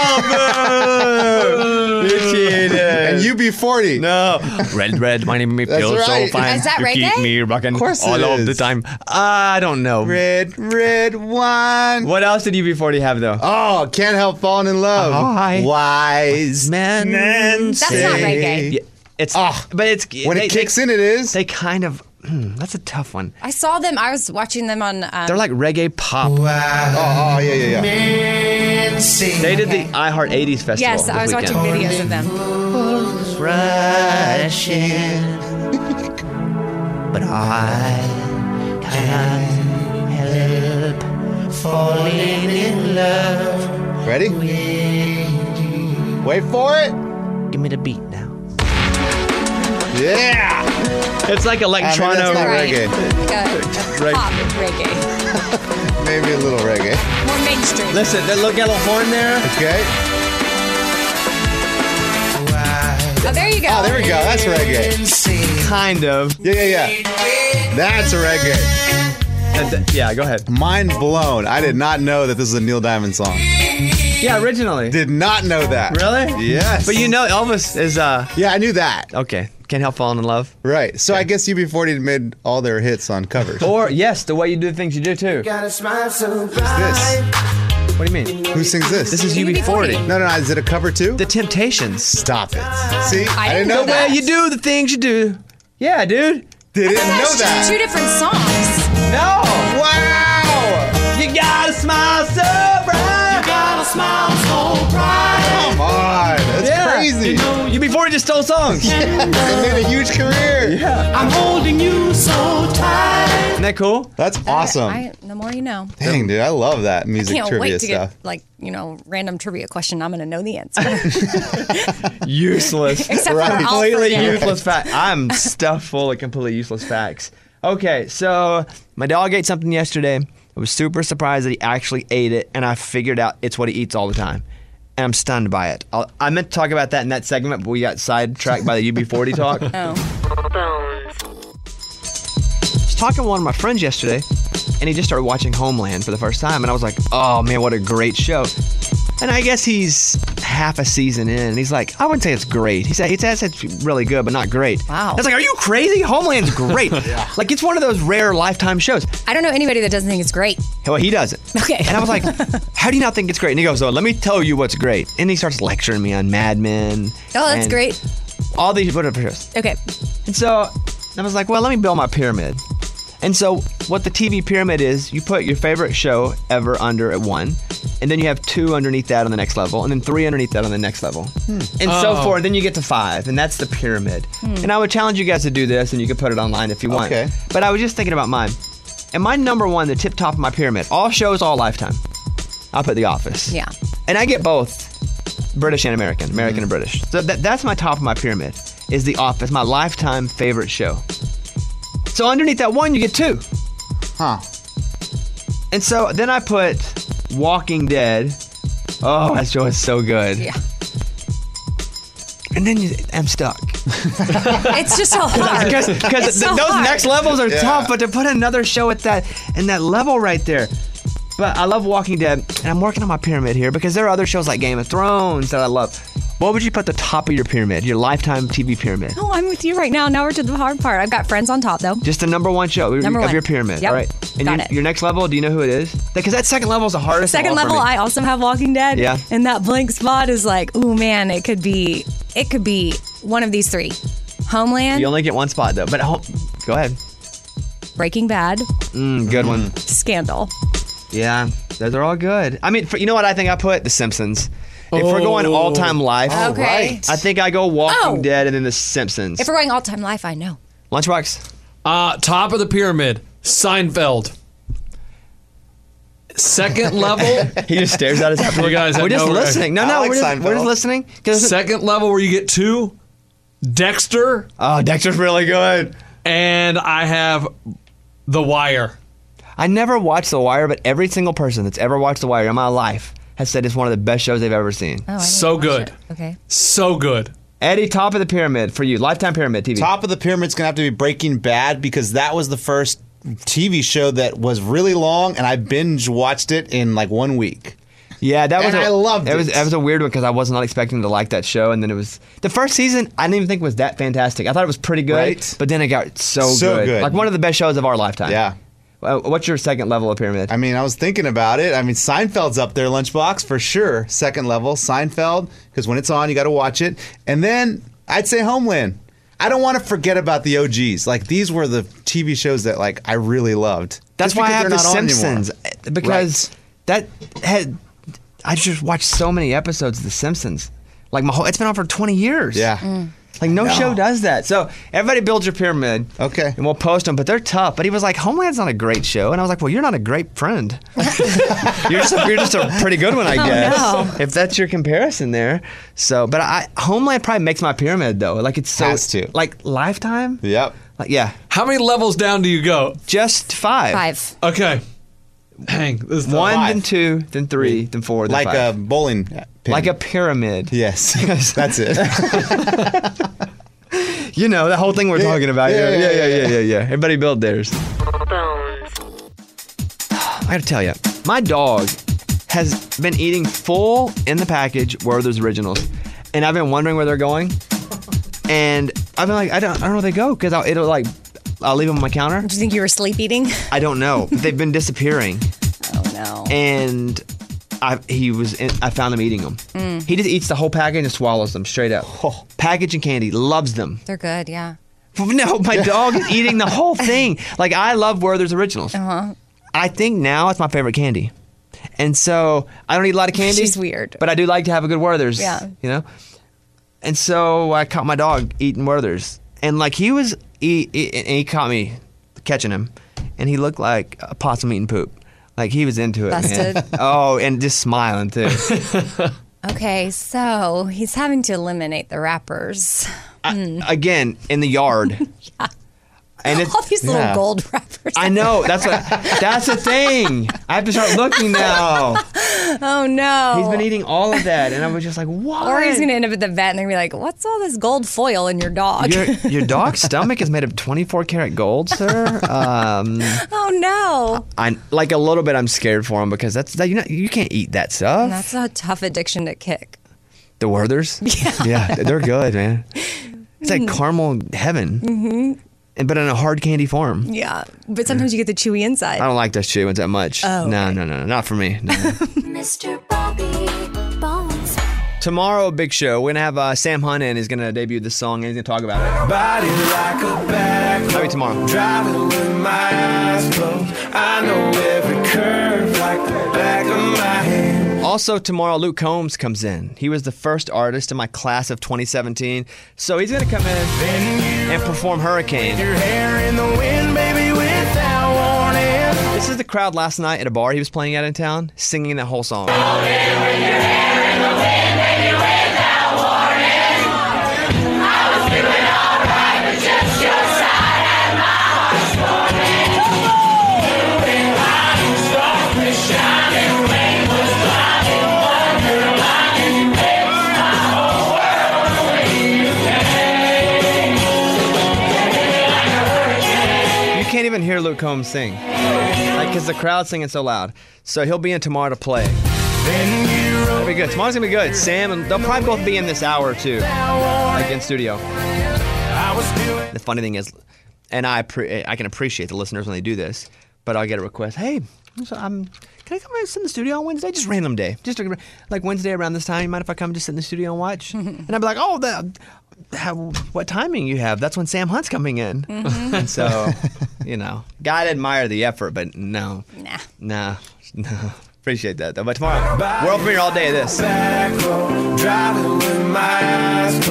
No, boo. You cheated. And UB40. No. Red, my name That's feels right. so fine. Is that you reggae? keep me rocking Of course all it of the is. time. I don't know. Red wine. What else did UB40 have though? Oh, can't help falling in love. Oh, hi. Wise Men That's not reggae. Yeah, it's but it's When it kicks in, it is. They kind of. That's a tough one. I saw them. I was watching them on. They're like reggae pop. Oh, yeah. They did the iHeart 80s festival. yes, I was this watching weekend. videos of them. Rushing, but I can't help falling in love. Ready? Wait for it. Give me the beat now. Yeah. It's like electrono. that's not Right. reggae. Like a pop reggae. Maybe a little reggae. More mainstream. Listen, that little yellow horn there. Okay. Oh, there you go. Oh, there we go. That's reggae. Kind of. Yeah. That's a reggae. Yeah, go ahead. Mind blown. I did not know that this is a Neil Diamond song. Yeah, originally. Did not know that. Really? Yes. But you know Elvis is Yeah, I knew that. okay. Can't help falling in love. Right. So I guess UB40 made all their hits on covers. Or yes, the way you do the things you do too. Who's this? What do you mean? Who sings this? This is UB40. No, is it a cover too? The Temptations. Stop it. See? I didn't The know that. way you do the things you do. Yeah, dude. Didn't I know thought that's that. two different songs. No. Wow. You gotta smile so bright. You gotta smile so bright. Come on. That's crazy. UB40 just just stole songs. And made a huge career. Yeah. I'm holding you so tight. Isn't that cool? That's awesome. The more you know. Dang, dude, I love that I music can't trivia wait to stuff. get random trivia question. I'm going to know the answer. Useless. Except for I'll completely forget. useless facts. I'm stuffed full of completely useless facts. Okay, so my dog ate something yesterday. I was super surprised that he actually ate it, and I figured out it's what he eats all the time. And I'm stunned by it. I meant to talk about that in that segment, but we got sidetracked by the UB40 talk. I was talking to one of my friends yesterday, and he just started watching Homeland for the first time, and I was like, oh man, what a great show. And I guess he's half a season in, and he's like, I wouldn't say it's great. He said it's really good, but not great. Wow. I was like, are you crazy? Homeland's great. Like, it's one of those rare Lifetime shows. I don't know anybody that doesn't think it's great. Well, he doesn't. Okay. And I was like, how do you not think it's great? And he goes, oh, let me tell you what's great. And he starts lecturing me on Mad Men. Oh, that's and great. All these whatever shows. Okay. And so I was like, well, let me build my pyramid. And so what the TV pyramid is, you put your favorite show ever under at 1, and then you have 2 underneath that on the next level, and then 3 underneath that on the next level. And so forth. Then you get to 5, and that's the pyramid. And I would challenge you guys to do this, and you can put it online if you want. Okay. But I was just thinking about mine. And my number 1, the tip top of my pyramid, all shows, all Lifetime. I'll put The Office. Yeah. And I get both British and American and British. So that's my top of my pyramid, is The Office, my Lifetime favorite show. So underneath that 1, you get 2. Huh. And so then I put Walking Dead. Oh, that show is so good. Yeah. And then I'm stuck. It's just so hard. Because It's so those hard. next levels are Yeah. tough, but to put another show at that level right there. But I love Walking Dead, and I'm working on my pyramid here because there are other shows like Game of Thrones that I love. What would you put the top of your pyramid, your Lifetime TV pyramid? Oh, I'm with you right now. Now we're to the hard part. I've got Friends on top, though. Just the number 1 show Number of one. your pyramid, Yep. all right? And Got it. your next level, do you know who it is? Because that second level is the hardest. Second of all for level, me. I also have Walking Dead. Yeah. And that blank spot is like, ooh, man, it could be one of these 3. Homeland, You only get 1 spot though. But go ahead. Breaking Bad, Good one. Scandal. Yeah, those are all good. I mean, you know what I think I put? The Simpsons. If we're going all-time life, Okay. Right. I think I go Walking Oh. Dead and then The Simpsons. If we're going all-time life, I know. Lunchbox. Top of the pyramid, Seinfeld. Second level. He just stares at us. You guys have We're just no listening. No, I like we're just Seinfeld. listening. 'Cause- Second level where you get 2, Dexter, Oh, Dexter's really good. and I have The Wire. I never watched The Wire, but every single person that's ever watched The Wire in my life has said it's one of the best shows they've ever seen. Oh, I didn't So watch good. it. Okay. So good. Eddie, top of the pyramid for you. Lifetime pyramid TV. Top of the pyramid's gonna have to be Breaking Bad because that was the first TV show that was really long, and I binge watched it in like 1 week. Yeah, that was. And I loved it. It was a weird one because I was not expecting to like that show, and then it was the first season. I didn't even think was that fantastic. I thought it was pretty good, Right. but then it got so So good. like one of the best shows of our lifetime. Yeah. What's your second level of pyramid? I mean, I was thinking about it. I mean, Seinfeld's up there, Lunchbox, for sure. Second level, Seinfeld, because when it's on, you got to watch it. And then I'd say Homeland. I don't want to forget about the OGs. Like, these were the TV shows that, like, I really loved. That's Just why I because have they're The not on Simpsons anymore. because that had. I just watched so many episodes of The Simpsons. Like it's been on for 20 years. Yeah. Like no show does that. So everybody build your pyramid. Okay. And we'll post them, but they're tough. But he was like, Homeland's not a great show. And I was like, well, you're not a great friend. you're just a pretty good one, I guess. no. If that's your comparison there. So, but Homeland probably makes my pyramid though. Like it's so Has to. like Lifetime. Yep. Like yeah, How many levels down do you go? just 5. 5. Okay. Hang. This is the 1, 5. then 2, then 3, then 4, then Like 5. a bowling pin. Like a pyramid. Yes. That's it. You know, the whole thing we're talking about. Yeah. Everybody build theirs. I gotta tell you, my dog has been eating full in the package Werther's Originals, and I've been wondering where they're going. And I've been like, I don't know where they go because I'll leave them on my counter. Do you think you were sleep eating? I don't know. They've been disappearing, Oh, no. and I found him eating them. He just eats the whole package and swallows them straight up. Package and candy, loves them. They're good, yeah. No, my dog is eating the whole thing. Like, I love Werther's Originals. Uh-huh. I think now it's my favorite candy. And so I don't eat a lot of candy. She's weird. But I do like to have a good Werther's. Yeah. You know? And so I caught my dog eating Werther's. And like he caught me catching him. And he looked like a possum eating poop. Like he was into it, Busted. man. Oh, and just smiling too. Okay, so he's having to eliminate the wrappers. Again, in the yard. Yeah. And it's, All these little gold wrappers. I know. That's the thing. I have to start looking now. Oh no. He's been eating all of that, and I was just like, what? Or he's going to end up at the vet and they're going to be like, what's all this gold foil in your dog? Your dog's stomach is made of 24 karat gold, sir. Oh no. I like a little bit. I'm scared for him because you can't eat that stuff. That's a tough addiction to kick. The Werthers? Yeah, they're good, man. It's like caramel heaven. Mm-hmm. But in a hard candy form. Yeah, but sometimes you get the chewy inside. I don't like those chewy ones that much. Oh, no, okay. no, not for me. No. Mr. Bobby Bones. Tomorrow, big show. We're going to have Sam Hunt in. He's going to debut this song and he's going to talk about it. Body like a back. Maybe tomorrow. Driving with my eyes closed. I know every curve like the back of my hand. Also, tomorrow, Luke Combs comes in. He was the first artist in my class of 2017. So he's going to come in and perform Hurricane. Your hair in the wind, baby, without warning. This is the crowd last night at a bar he was playing at in town, singing that whole song. You can't even hear Luke Combs sing, because the crowd's singing so loud. So he'll be in tomorrow to play. That'll be good. Tomorrow's gonna be good. Sam and they'll probably both be in this hour too, like in studio. The funny thing is, and I can appreciate the listeners when they do this, but I'll get a request. Hey, can I come and sit in the studio on Wednesday? Just random day, just like Wednesday around this time. You mind if I come just sit in the studio and watch? And I'd be like, oh, what timing you have? That's when Sam Hunt's coming in. Mm-hmm. And so, gotta admire the effort, but no. Nah. Appreciate that though. But tomorrow, world premiere all day of this. Driving with my eyes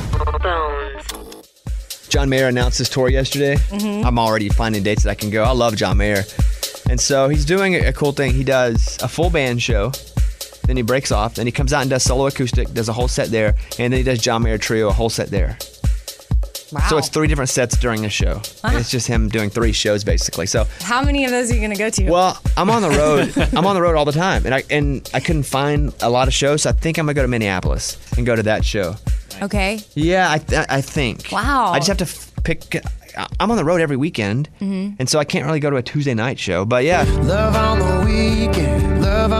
closed. John Mayer announced his tour yesterday. Mm-hmm. I'm already finding dates that I can go. I love John Mayer. And so he's doing a cool thing. He does a full band show. Then he breaks off. Then he comes out and does solo acoustic, does a whole set there. And then he does John Mayer Trio, a whole set there. Wow. So it's 3 different sets during the show. Wow. It's just him doing 3 shows basically. So How many of those are you going to go to? well, I'm on the road. I'm on the road all the time, and I couldn't find a lot of shows. So I think I'm gonna go to Minneapolis and go to that show. Okay. Yeah, I think. Wow. I just have to pick. I'm on the road every weekend, and so I can't really go to a Tuesday night show. But yeah, Love on the weekend,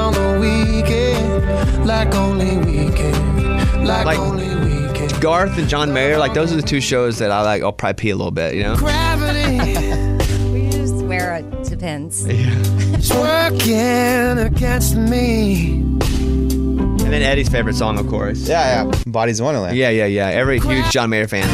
like only weekend, like only weekend. Garth and John Mayer, like those are the 2 shows that I like. I'll probably pee a little bit, Gravity. We just wear it. Depends. It's working against me. And then Eddie's favorite song, of course. Yeah. Bodies of Wonderland. Yeah. Every huge John Mayer fan.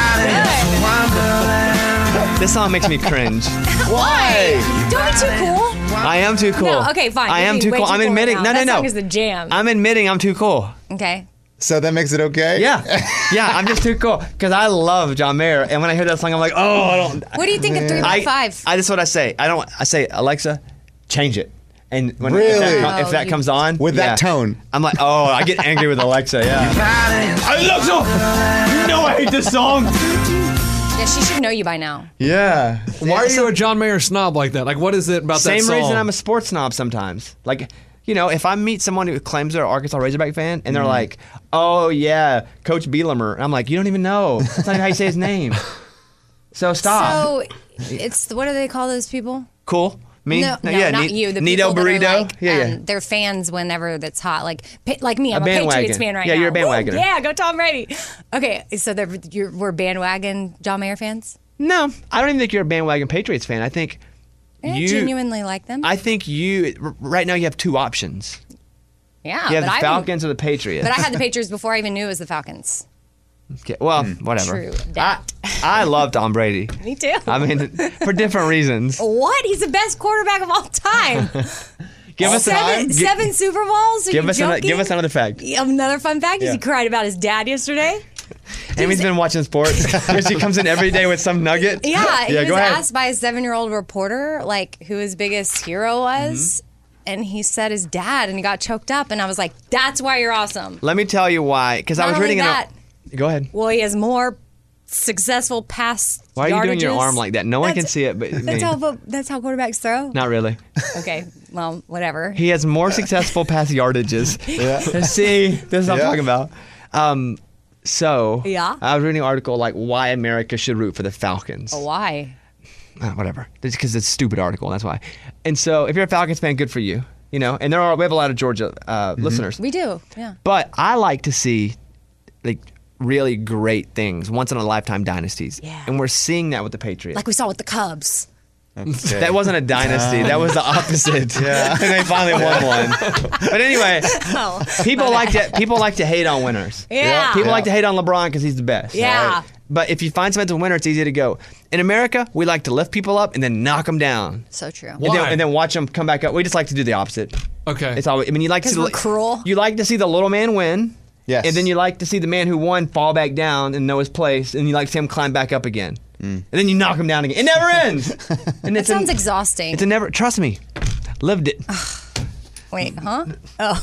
This song makes me cringe. Why? Don't be too cool. I am too cool. No, okay, fine. I am too cool. I'm admitting. No. That song is the jam. I'm admitting I'm too cool. Okay. So that makes it okay? Yeah, I'm just too cool because I love John Mayer, and when I hear that song, I'm like, oh, I don't. What do you think of 3 by 5? That's what I say. I say, Alexa, change it. And when Really? if that comes on With that tone. I'm like, oh, I get angry with Alexa. Yeah. Alexa, you know I hate this song. Yeah, she should know you by now. Yeah. Why are you a John Mayer snob like that? Like, what is it about that Same song? reason I'm a sports snob sometimes. Like, if I meet someone who claims they're an Arkansas Razorback fan and they're like, oh, yeah, Coach Bielema, I'm like, you don't even know. That's not how you say his name. So stop. So, it's, what do they call those people? Cool. Me? No, not you. The Nito people Burrito? that are like, yeah. they're fans whenever that's hot. Like me, I'm a bandwagon. Patriots fan right now. Yeah, you're a bandwagoner. Woo, yeah, go Tom Brady. Okay, so we're bandwagon John Mayer fans? No, I don't even think you're a bandwagon Patriots fan. I think I genuinely like them. I think right now you have 2 options. Yeah, You have but the Falcons or the Patriots. But I had the Patriots before I even knew it was the Falcons. Okay, well, whatever. True that. I love Tom Brady. Me too. I mean, for different reasons. What? He's the best quarterback of all time. Give us seven Super Bowls? Are give you us joking? give us another fact. Another fun fact is he cried about his dad yesterday. Amy's been watching sports because she comes in every day with some nugget. Yeah, he was go ahead. asked by a 7-year-old reporter like who his biggest hero was, and he said his dad, and he got choked up, and I was like, "That's why you're awesome." Let me tell you why. Because I Not was only reading that, Go ahead. Well, he has more successful pass. Why are you doing your yardages. arm like that? No one can see it, but me. That's how quarterbacks throw. Not really. Okay, well, whatever. He has more successful pass yardages. Yeah. See, this is what I'm talking about. So Yeah. I was reading an article like why America should root for the Falcons. Oh, why? Whatever. Because it's a stupid article. That's why. And so if you're a Falcons fan, good for you. You know, and we have a lot of Georgia listeners. We do, yeah. But I like to see like really great things, once in a lifetime dynasties. Yeah. And we're seeing that with the Patriots. Like we saw with the Cubs. Okay. That wasn't a dynasty. That was the opposite. Yeah. And they finally won one. But anyway, Oh, people like to hate on winners. Yeah. People like to hate on LeBron because he's the best. Yeah. Right? But if you find something to winner, it's easy to go. In America, we like to lift people up and then knock them down. So true. And then watch them come back up. We just like to do the opposite. Okay. It's always. I mean, you like to see Because we're cruel. You like to see the little man win. Yes. And then you like to see the man who won fall back down and know his place, and you like to see him climb back up again. And then you knock him down again. It never ends. And That sounds exhausting. It's a never. Trust me, lived it. Wait, huh? Oh,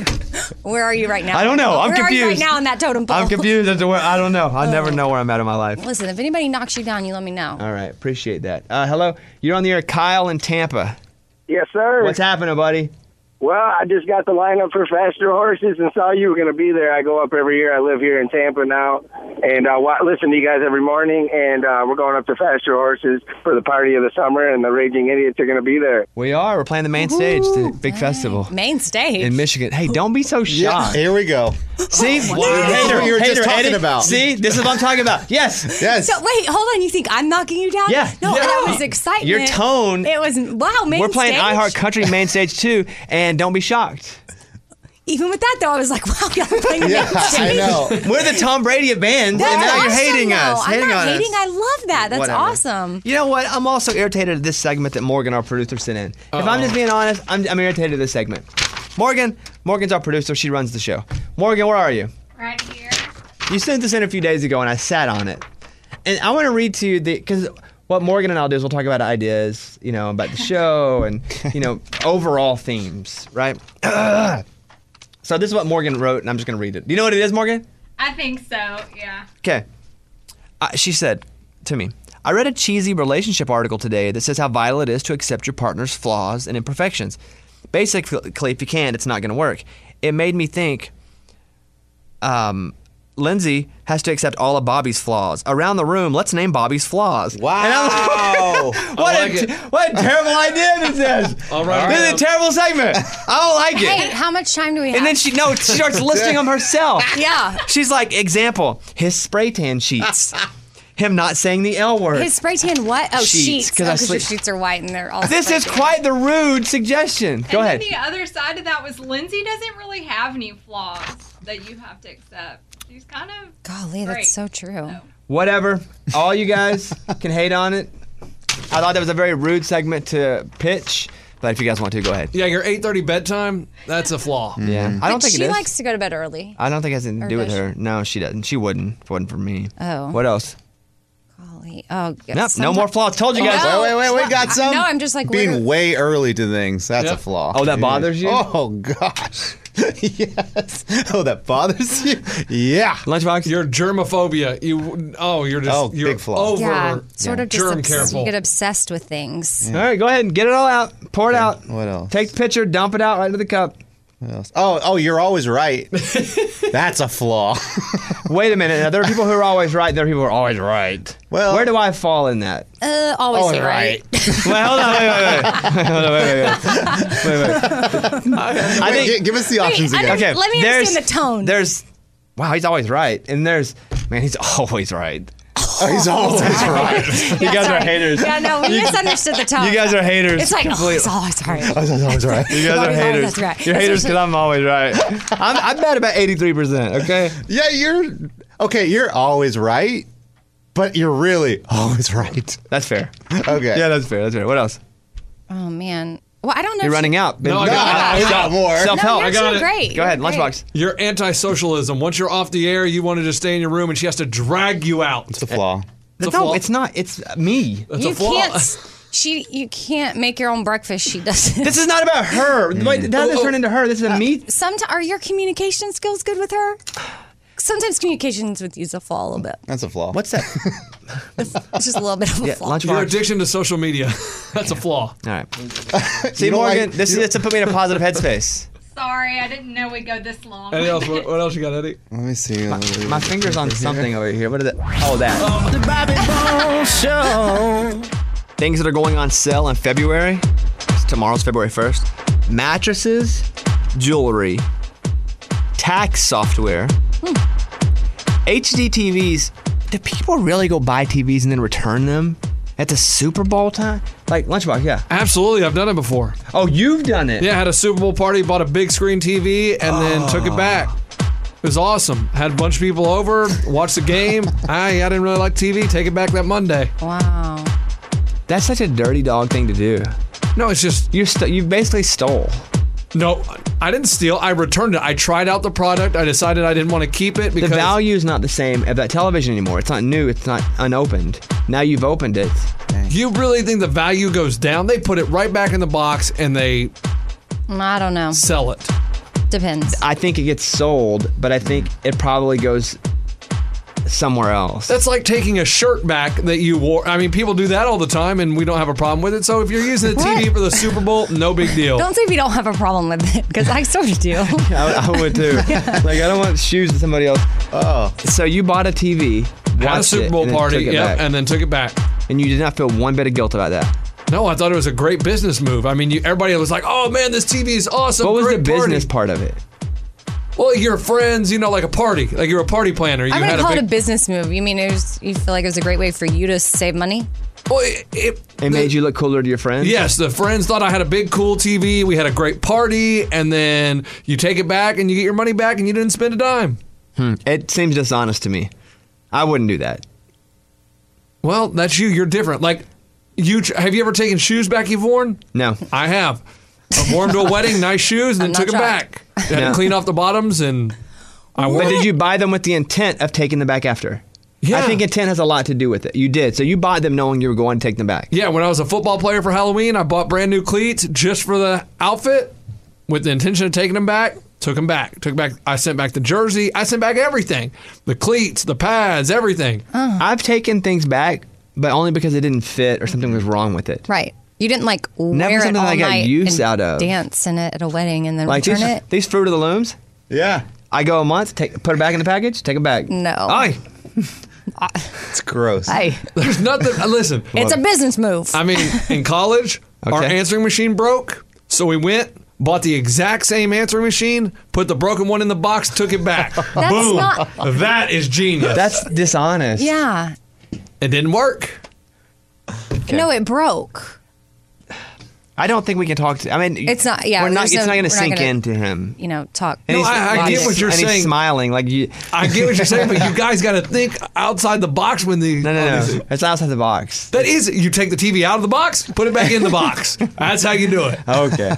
where are you right now? I don't know. I'm where confused. Are you right now in that totem pole? I'm confused as to where. I don't know. I never know where I'm at in my life. Listen, if anybody knocks you down, you let me know. All right, appreciate that. Hello, you're on the air, Kyle in Tampa. Yes, sir. What's happening, buddy? Well, I just got the lineup for Faster Horses and saw you were going to be there. I go up every year. I live here in Tampa now, and listen to you guys every morning. And we're going up to Faster Horses for the party of the summer, and the Raging Idiots are going to be there. We are. We're playing the main stage, the big festival Main stage. in Michigan. Hey, don't be so Yeah, shocked. here we go. See, That's what you were just talking Eddie. about. See, this is what I'm talking about. Yes. Yes. So wait, hold on. You think I'm knocking you down? Yeah. No, Yeah. that was excitement. Your tone. It was wow. Main We're playing stage? iHeart Country main stage too, and don't be shocked. Even with that, though, I was like, wow, y'all are playing the Yeah, main stage. I know. We're the Tom Brady of bands, That's and now you're awesome, hating though. us. I'm hating not on hating. us. I love that. That's Whatever. awesome. You know what? I'm also irritated at this segment that Morgan, our producer, sent in. If I'm just being honest, I'm irritated at this segment. Morgan's our producer. She runs the show. Morgan, where are you? Right here. You sent this in a few days ago, and I sat on it. And I want to read to you because what Morgan and I'll do is we'll talk about ideas, you know, about the show and, you know, overall themes, right? So this is what Morgan wrote, and I'm just going to read it. Do you know what it is, Morgan? I think so, yeah. Okay. She said to me, I read a cheesy relationship article today that says how vital it is to accept your partner's flaws and imperfections. Basically, if you can't, it's not going to work. It made me think, Lindsay has to accept all of Bobby's flaws. Around the room, let's name Bobby's flaws. Wow. And I'm like, what a terrible idea this is. All right. This is a terrible segment. I don't like it. Hey, how much time do we have? And then she starts listing them herself. Yeah. She's like, example, his spray tan sheets. Him not saying the L word. His spray tan what? Oh, sheets. Because I Because your sleep. sheets are white and they're all This spray is tan. quite the rude suggestion. Go and ahead. then the other side of that was Lindsay doesn't really have any flaws that you have to accept. She's kind of Golly, great. that's so true. Whatever. All you guys can hate on it. I thought that was a very rude segment to pitch, but if you guys want to, go ahead. Yeah, your 8:30 bedtime, that's a flaw. Yeah. I don't think it She is. likes to go to bed early. I don't think it has anything to Or do with does her. No, she doesn't. She wouldn't if it wasn't for me. Oh. What else? Golly. Oh, Nope, no more flaws. Told you guys. No. Wait, we got some. No, I'm just like, being where- way early to things. That's Yep. a flaw. Oh, that bothers you? Oh gosh. Yes. Oh, that bothers you? Yeah. Lunchbox? Your germophobia. You're big flaw. over Yeah, sort of just germ careful. you get obsessed with things. All right, go ahead and get it all out. Pour it out. What else? Take the picture, dump it out right into the cup. What else? Oh, you're always right. That's a flaw. Wait a minute. Now, there are people who are always right. There are people who are always right. Well- where do I fall in that? Always right. Wait, hold on. Wait. I think. Give us the options Wait, again. Okay. Let me understand the tone. There's. Wow, he's always right. And there's. Man, he's always right. Oh, he's always right. You guys are haters. Yeah, no, we misunderstood the tone. You guys are haters. It's like, completely. he's always right. He's always right. You guys are Always haters. that's right. You're That's haters what- because I'm always right. I'm mad about 83%. Okay. Yeah, you're always right, but you're really always right. That's fair. Okay. Yeah, that's fair. That's fair. What else? Oh man. Well, I don't know. You're if running she- out. No, I got it. We got more. Self-help. No, I got you're it. great. Go ahead, You're Lunchbox. You're anti-socialism. Once you're off the air, you want to just stay in your room, and she has to drag you out. It's a flaw. It's a No, flaw. it's not. It's me. That's You a flaw. you can't make your own breakfast. She doesn't. This is not about her. Wait, that doesn't turn into her. This is a me. Sometimes are your communication skills good with her? Sometimes communications with you is a flaw a little bit. That's a flaw. What's that? It's just a little bit of a flaw. Your addiction to social media. That's a flaw. All right. See, Morgan, this is to put me in a positive headspace. Sorry, I didn't know we'd go this long. Anything else? What else you got, Eddie? Let me see. My finger's on something over here. What is it? Oh, that. The Bobby Bones Show. Things that are going on sale in February. Tomorrow's February 1st. Mattresses, jewelry, tax software, HD TVs. Do people really go buy TVs and then return them at the Super Bowl time? Like Lunchbox, yeah. Absolutely, I've done it before. Oh, you've done it? Yeah, I had a Super Bowl party, bought a big screen TV, and then took it back. It was awesome. Had a bunch of people over, watched the game. I didn't really like TV. Take it back that Monday. Wow. That's such a dirty dog thing to do. No, it's just you basically stole. No, I didn't steal. I returned it. I tried out the product. I decided I didn't want to keep it because The value is not the same of that television anymore. It's not new. It's not unopened. Now you've opened it. You really think the value goes down? They put it right back in the box and they I don't know. sell it. Depends. I think it gets sold, but I think it probably goes somewhere else. That's like taking a shirt back that you wore. I mean, people do that all the time, and we don't have a problem with it. So if you're using the TV for the Super Bowl, no big deal. Don't say we don't have a problem with it, because I sort of do. I would too. Like, I don't want shoes to somebody else. Oh. So you bought a TV, Had a watched Super it, Bowl and then party, took it yep, back. and then took it back. And you did not feel one bit of guilt about that. No, I thought it was a great business move. I mean, everybody was like, "Oh man, this TV is awesome." What was the great party." business part of it? Well, your friends, like a party, like you're a party planner. You I had wouldn't call big, it a business move. You mean you feel like it was a great way for you to save money? Well, It made you look cooler to your friends? Yes, the friends thought I had a big, cool TV. We had a great party, and then you take it back and you get your money back, and you didn't spend a dime. It seems dishonest to me. I wouldn't do that. Well, that's you. You're different. Like, have you ever taken shoes back you've worn? No. I have. I wore them to a wedding, nice shoes, and then I'm took not them shocked. back. I had No. to clean off the bottoms, and I wore But them. did you buy them with the intent of taking them back after? Yeah. I think intent has a lot to do with it. You did. So you bought them knowing you were going to take them back. Yeah, when I was a football player for Halloween, I bought brand new cleats just for the outfit with the intention of taking them back. Took them back. Took back. I sent back the jersey. I sent back everything. The cleats, the pads, everything. I've taken things back, but only because it didn't fit or something was wrong with it. Right. You didn't like Never wear it something all I got night use and out of. dance in it at a wedding and then Like return these, it. these Fruit of the Looms, Yeah. I go a month, put it back in the package, take it back. No. Aye. It's gross. Hey, There's nothing. Listen, it's a business move. I mean, in college, our Okay. answering machine broke, so we went, bought the exact same answering machine, put the broken one in the box, took it back. That's Boom. not. That is genius. That's dishonest. Yeah. It didn't work. No, it broke. I don't think we can talk to. I mean, It's not. Yeah. We're not. there's It's no- not going to we're not sink gonna, into him. Talk. And No, he's- I and get he's- what you're and saying. He's smiling like you. I get what you're saying, but you guys got to think outside the box when the. No. It's outside the box. That is, you take the TV out of the box, put it back in the box. That's how you do it. Okay.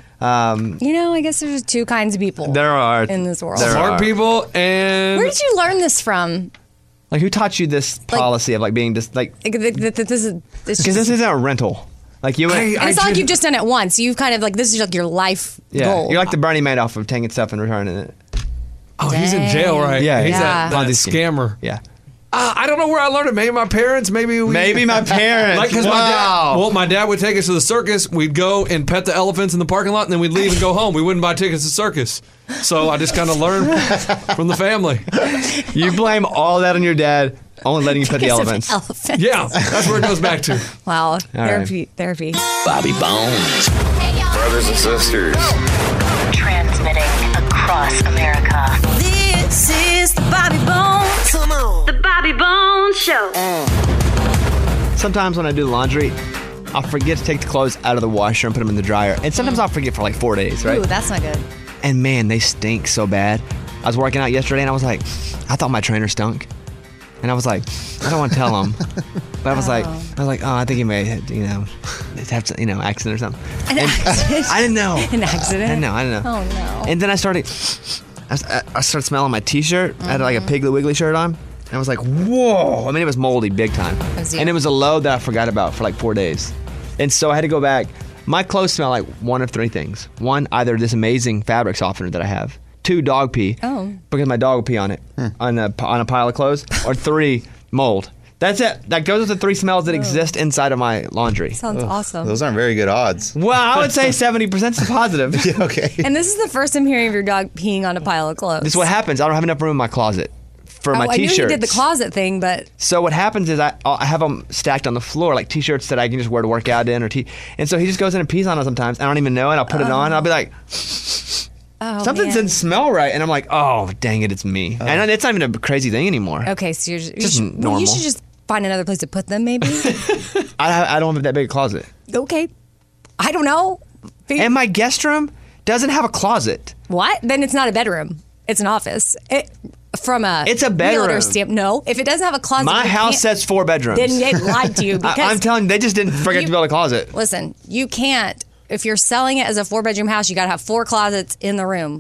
I guess there's two kinds of people There are in this world. there Smart are. people and. Where did you learn this from? Like, who taught you this policy of like being just like? Like, this is. It's Because this just, isn't a rental. Like you. and it's not like you've just done it once. You've kind of like this is like your life Yeah, goal. you're like the Bernie Madoff of taking stuff and returning it. Oh, he's in jail, right? Yeah, he's yeah. that Ponzi scheme. scammer. Yeah. I don't know where I learned it. Maybe my parents. Maybe my parents. Like, 'cause Wow. my dad would take us to the circus. We'd go and pet the elephants in the parking lot, and then we'd leave and go home. We wouldn't buy tickets to circus. So I just kind of learned from the family. You blame all that on your dad only letting you pet the Because of elephants. elephants. Yeah, that's where it goes back to. Wow. Therapy. Bobby Bones. Brothers and sisters. Transmitting across America. This is the Bobby Bones. Come on. The Bobby Bones Show. Sometimes when I do the laundry, I'll forget to take the clothes out of the washer and put them in the dryer. And sometimes I'll forget for like 4 days, right? Ooh, that's not good. And man, they stink so bad. I was working out yesterday and I was like, I thought my trainer stunk. And I was like, I don't want to tell him. But I was like, oh, I think he may, have accident or something. An accident? I didn't know. An accident? I didn't know. Oh no. And then I started smelling my T-shirt. I had like a Piggly Wiggly shirt on. And I was like, whoa. I mean, it was moldy big time. And it was a load that I forgot about for like 4 days. And so I had to go back. My clothes smell like one of three things. One, either this amazing fabric softener that I have. 2, dog pee. Oh. Because my dog will pee on it, on a pile of clothes. Or 3, mold. That's it. That goes with the 3 smells that exist inside of my laundry. Sounds awesome. Those aren't very good odds. Well, I would say 70% is positive. Yeah, okay. And this is the first I'm hearing of your dog peeing on a pile of clothes. This is what happens. I don't have enough room in my closet for my I knew T-shirts. you did the closet thing, but So what happens is I have them stacked on the floor, like T-shirts that I can just wear to work out in, and so he just goes in and pees on them sometimes. I don't even know it. I'll put it on, and I'll be like, something didn't smell right, and I'm like, oh, dang it, it's me. And it's not even a crazy thing anymore. okay, so you're Just normal. you should just find another place to put them, maybe. I don't have that big a closet. Okay, I don't know. And my guest room doesn't have a closet. What? Then it's not a bedroom. It's an office. It's a bedroom. realtor stamp. No, if it doesn't have a closet, My you house can't- says 4 bedrooms. Then they lied to you because I'm telling you, they just didn't forget to build a closet. Listen, you can't. If you're selling it as a 4-bedroom house, you got to have 4 closets in the room.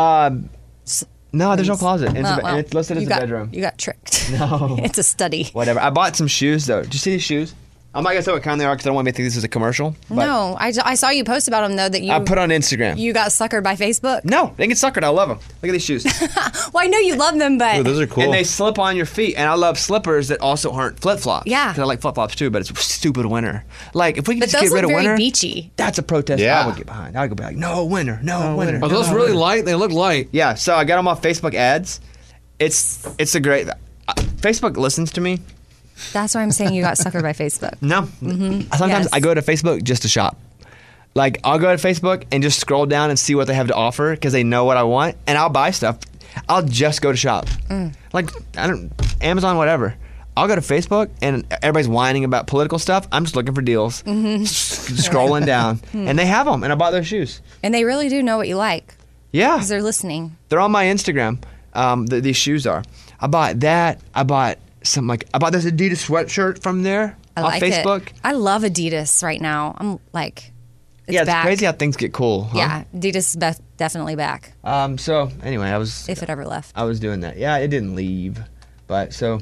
No, there's no closet. And Oh, well, it's listed as you a got- bedroom. You got tricked. No. It's a study. Whatever. I bought some shoes, though. Did you see these shoes? I'm not going to say what kind they are because I don't want to think this is a commercial. But No, I saw you post about them, though, that you I put on Instagram. you got suckered by Facebook. No, they get suckered. I love them. Look at these shoes. Well, I know you love them, but Ooh, those are cool. And they slip on your feet. And I love slippers that also aren't flip-flops. Yeah. Because I like flip-flops, too, but it's stupid winter. Like, if we could but just those get rid look of very winter, beachy. that's a protest Yeah. I would get behind. I would be like, no winter, no winter. Are those no really winter. light? They look light. Yeah, so I got them off Facebook ads. It's a great... Facebook listens to me. That's why I'm saying you got suckered by Facebook. No. Sometimes Yes. I go to Facebook just to shop. Like, I'll go to Facebook and just scroll down and see what they have to offer because they know what I want, and I'll buy stuff. I'll just go to shop. Like, Amazon, whatever. I'll go to Facebook, and everybody's whining about political stuff. I'm just looking for deals, scrolling down, and they have them, and I bought their shoes. And they really do know what you like Yeah. because they're listening. They're on my Instagram. These shoes are. I bought that. I bought this Adidas sweatshirt from there I on like Facebook. it. I love Adidas right now. I'm like, It's back. crazy how things get cool. Huh? Yeah, Adidas is definitely back So anyway, if it ever left. I was doing that. Yeah, it didn't leave, but so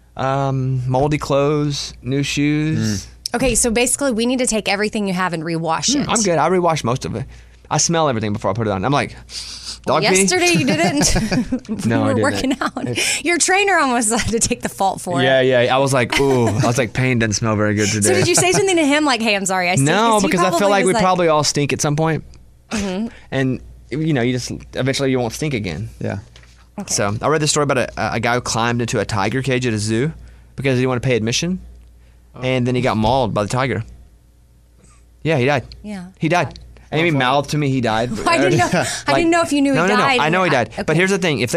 moldy clothes, new shoes. Okay, so basically, we need to take everything you have and rewash it. I'm good. I rewash most of it. I smell everything before I put it on. I'm like, dog pee? Yesterday you didn't. No, I we were didn't. working out. Your trainer almost had to take the fault for it. Yeah. I was like, ooh. I was like, pain doesn't smell very good today. So did you say something to him like, "Hey, I'm sorry, I stink"? No, he because I feel probably like was we probably all stink at some point. Mhm. And you just eventually you won't stink again. Yeah. So I read this story about a guy who climbed into a tiger cage at a zoo because he didn't want to pay admission, and then he got mauled by the tiger. Yeah, he died. Yeah. He died. And he mouthed to me he died. I didn't know. I didn't know if you knew No, he died. I know he died. Okay. But here's the thing: if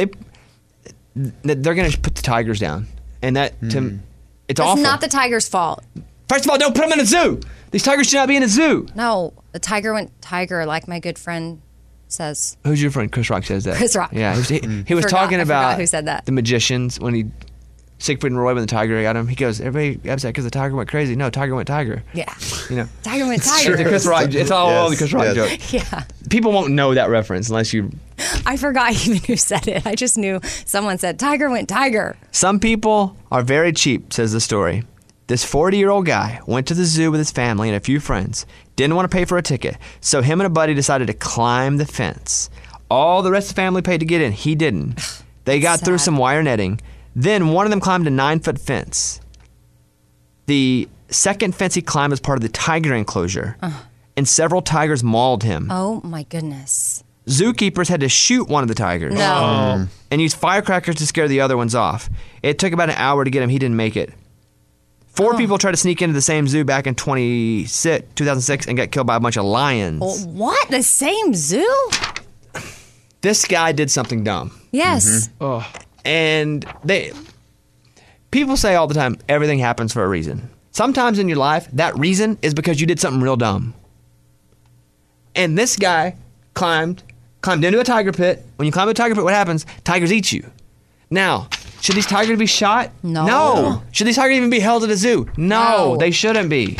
they're going to put the tigers down, and that it's That's awful. not the tiger's fault. First of all, don't put them in a zoo. These tigers should not be in a zoo. No, the tiger went tiger, like my good friend says. Who's your friend? Chris Rock says that. Chris Rock. Yeah, he was Forgot- talking I forgot about who said that. the magicians when Siegfried and Roy when the tiger got him. He goes, everybody upset because the tiger went crazy. No, tiger went tiger. Yeah. You know. Tiger went It's tiger. the Chris Rock. It's all the Chris Rock joke. Yeah. People won't know that reference unless you. I forgot even who said it. I just knew someone said tiger went tiger. Some people are very cheap, says the story. This 40-year-old guy went to the zoo with his family and a few friends. Didn't want to pay for a ticket, so him and a buddy decided to climb the fence. All the rest of the family paid to get in. He didn't. They got through some wire netting. Then one of them climbed a 9-foot fence. The second fence he climbed was part of the tiger enclosure, and several tigers mauled him. Oh my goodness. Zookeepers had to shoot one of the tigers. No. And use firecrackers to scare the other ones off. It took about an hour to get him. He didn't make it. 4 people tried to sneak into the same zoo back in 2006 and got killed by a bunch of lions. Oh, what? The same zoo? This guy did something dumb. Yes. And people say all the time, everything happens for a reason. Sometimes in your life, that reason is because you did something real dumb. And this guy climbed into a tiger pit. When you climb a tiger pit, what happens? Tigers eat you. Now, Should these tigers be shot? No. Should these tigers even be held at a zoo? No, they shouldn't be.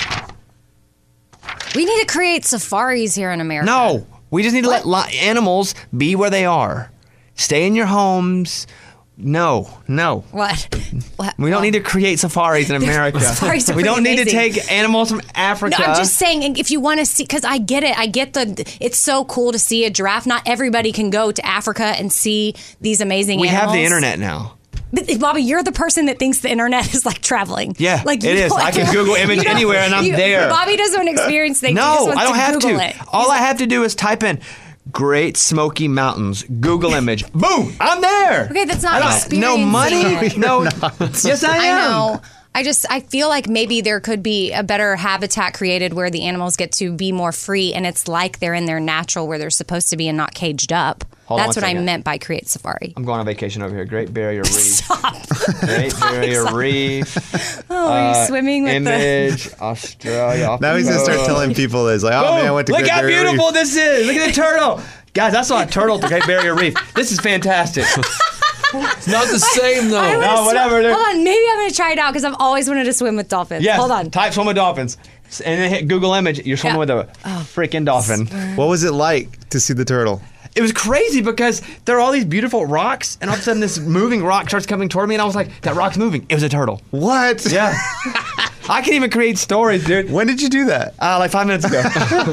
We need to create safaris here in America. No, we just need to let animals be where they are. Stay in your homes. No. What? We don't need to create safaris in America. Safaris are we don't pretty need to amazing. take animals from Africa. No, I'm just saying, if you want to see, because I get it. It's so cool to see a giraffe. Not everybody can go to Africa and see these amazing we animals. have the internet now. But, Bobby, you're the person that thinks the internet is like traveling. Yeah, like it is. I can Google image anywhere and I'm there. Bobby doesn't experience things. He No, just wants I don't to have Google to. It. All I have to do is type in Great Smoky Mountains, Google image. Boom, I'm there. Okay, that's not No experiencing money. it. No. Yes, I am. I know. I feel like maybe there could be a better habitat created where the animals get to be more free and it's like they're in their natural where they're supposed to be and not caged up. Hold on That's one what I second. meant by create safari. I'm going on vacation over here. Great Barrier Reef. Stop. Great Barrier Reef. Oh, are you swimming with image, Australia. Now he's going to start telling people this. Like, oh, Boom. man, I went to Look Great how Barrier beautiful Reef. this is. Look at the turtle. Guys, I saw a turtle at the Great Barrier Reef. This is fantastic. It's not the same, though. No, whatever. Hold on, maybe I'm going to try it out because I've always wanted to swim with dolphins. Yes. Hold on. Type swim with dolphins. And then hit Google image. You're swimming with a freaking dolphin. What was it like to see the turtle? It was crazy because there are all these beautiful rocks, and all of a sudden this moving rock starts coming toward me, and I was like, that rock's moving. It was a turtle. What? Yeah. I can even create stories, dude. When did you do that? Like 5 minutes ago.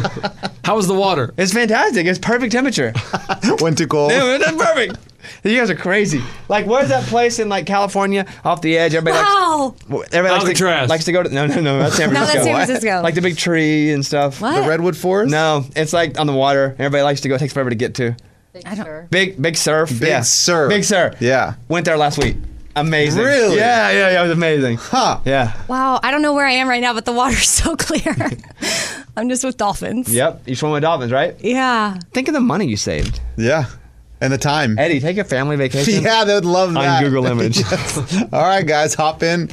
How was the water? It's fantastic. It's perfect temperature. Went too cold? Dude, that's perfect. You guys are crazy. Like, where's that place in like California, off the edge? Everybody Wow. likes to go to. No, that's San Francisco. No, that's San Francisco. Like the big tree and stuff. What? The Redwood Forest? No, it's like on the water. Everybody likes to go. It takes forever to get to. I don't. Big surf. Big Sur. Big Sur. Yeah. Went there last week. Amazing. Really? Yeah. It was amazing. Huh. Yeah. Wow, I don't know where I am right now, but the water's so clear. I'm just with dolphins. Yep. You swim with dolphins, right? Yeah. Think of the money you saved. Yeah. And the time. Eddie, take a family vacation. Yeah, they would love that. On Google Image. Yes. All right, guys, hop in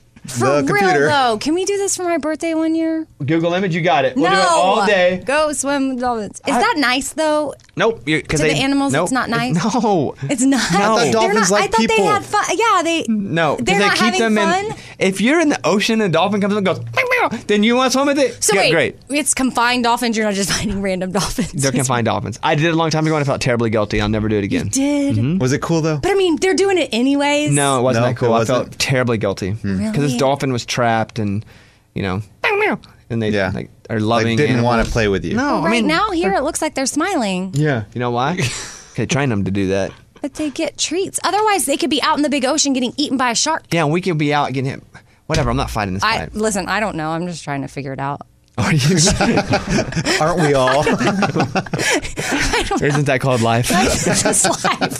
For the real computer. though, can we do this for my birthday one year? Google Image, you got it. We'll no. do it all day. Go swim with dolphins. Is that nice though? Nope. To the animals, it's not nice? No. It's not. No. I thought dolphins I like thought they people. had fun. Yeah, they. No, because They're they not keep having them fun? in. If you're in the ocean and a dolphin comes up and goes, meow, meow, then you want to swim with it? So Yeah, wait, great. it's confined dolphins. You're not just finding random dolphins. They're confined dolphins. I did it a long time ago and I felt terribly guilty. I'll never do it again. Did. Was it cool though? But I mean, they're doing it anyways. No, it wasn't No, that cool. it I wasn't. felt terribly guilty because this Really? dolphin was trapped and, meow, meow, and they like are loving. Like, didn't want animals. to play with you. No, Right I mean, now, here it looks like they're smiling, yeah. You know why? They train them to do that. but they get treats. Otherwise, they could be out in the big ocean getting eaten by a shark. Yeah, and we could be out getting hit. Whatever. I'm not fighting this fight. Listen, I don't know. I'm just trying to figure it out. Are you? Aren't we all? Isn't that called life? That's just life.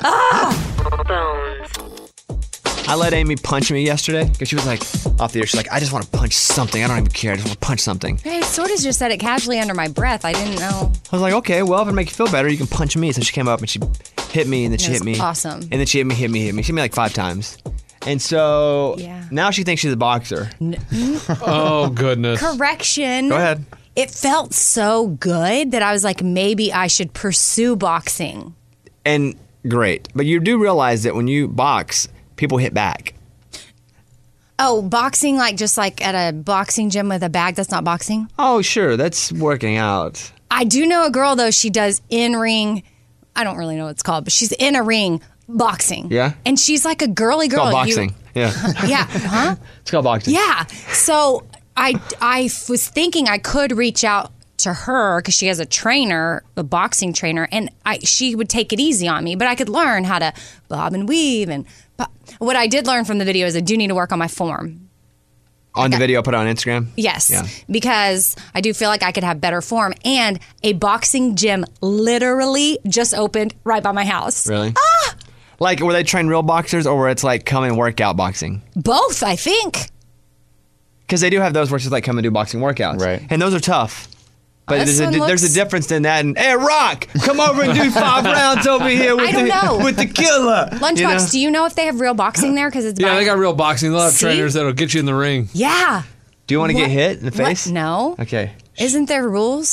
I let Amy punch me yesterday because she was like off the air. She's like, I just want to punch something. I don't even care. I just want to punch something. I sort of just said it casually under my breath. I didn't know. I was like, okay, well, if it makes you feel better, you can punch me. So she came up and she hit me, and then It she was hit me. awesome. And then she hit me. She hit me like 5 times. And so now she thinks she's a boxer. Oh, goodness. Correction. Go ahead. It felt so good that I was like, maybe I should pursue boxing. And great. But you do realize that when you box, people hit back. Oh, boxing, like just like at a boxing gym with a bag, that's not boxing? Oh, sure. That's working out. I do know a girl, though, she does in-ring, I don't really know what it's called, but she's in a ring boxing. Yeah? And she's like a girly It's girl. called boxing. Yeah. Yeah. Huh? It's called boxing. Yeah. So I was thinking I could reach out to her because she has a trainer, a boxing trainer, and she would take it easy on me, but I could learn how to bob and weave. And what I did learn from the video is I do need to work on my form. On the video I put on Instagram? Yes, Yeah. because I do feel like I could have better form. And a boxing gym literally just opened right by my house. Really? Like, were they train real boxers or where it's like come and work out boxing? Both, I think. Because they do have those where it's just like come and do boxing workouts. Right. And those are tough. But This one there's a looks- difference in that. And, hey, Rock, come over and do 5 rounds over here with, I don't know. with the killer. Lunchbox, You know? do you know if they have real boxing there? Because it's Yeah, by- they got real boxing. They'll have See? trainers that'll get you in the ring. Yeah. Do you want to get What- hit in the what- face? No. Okay. Isn't there rules?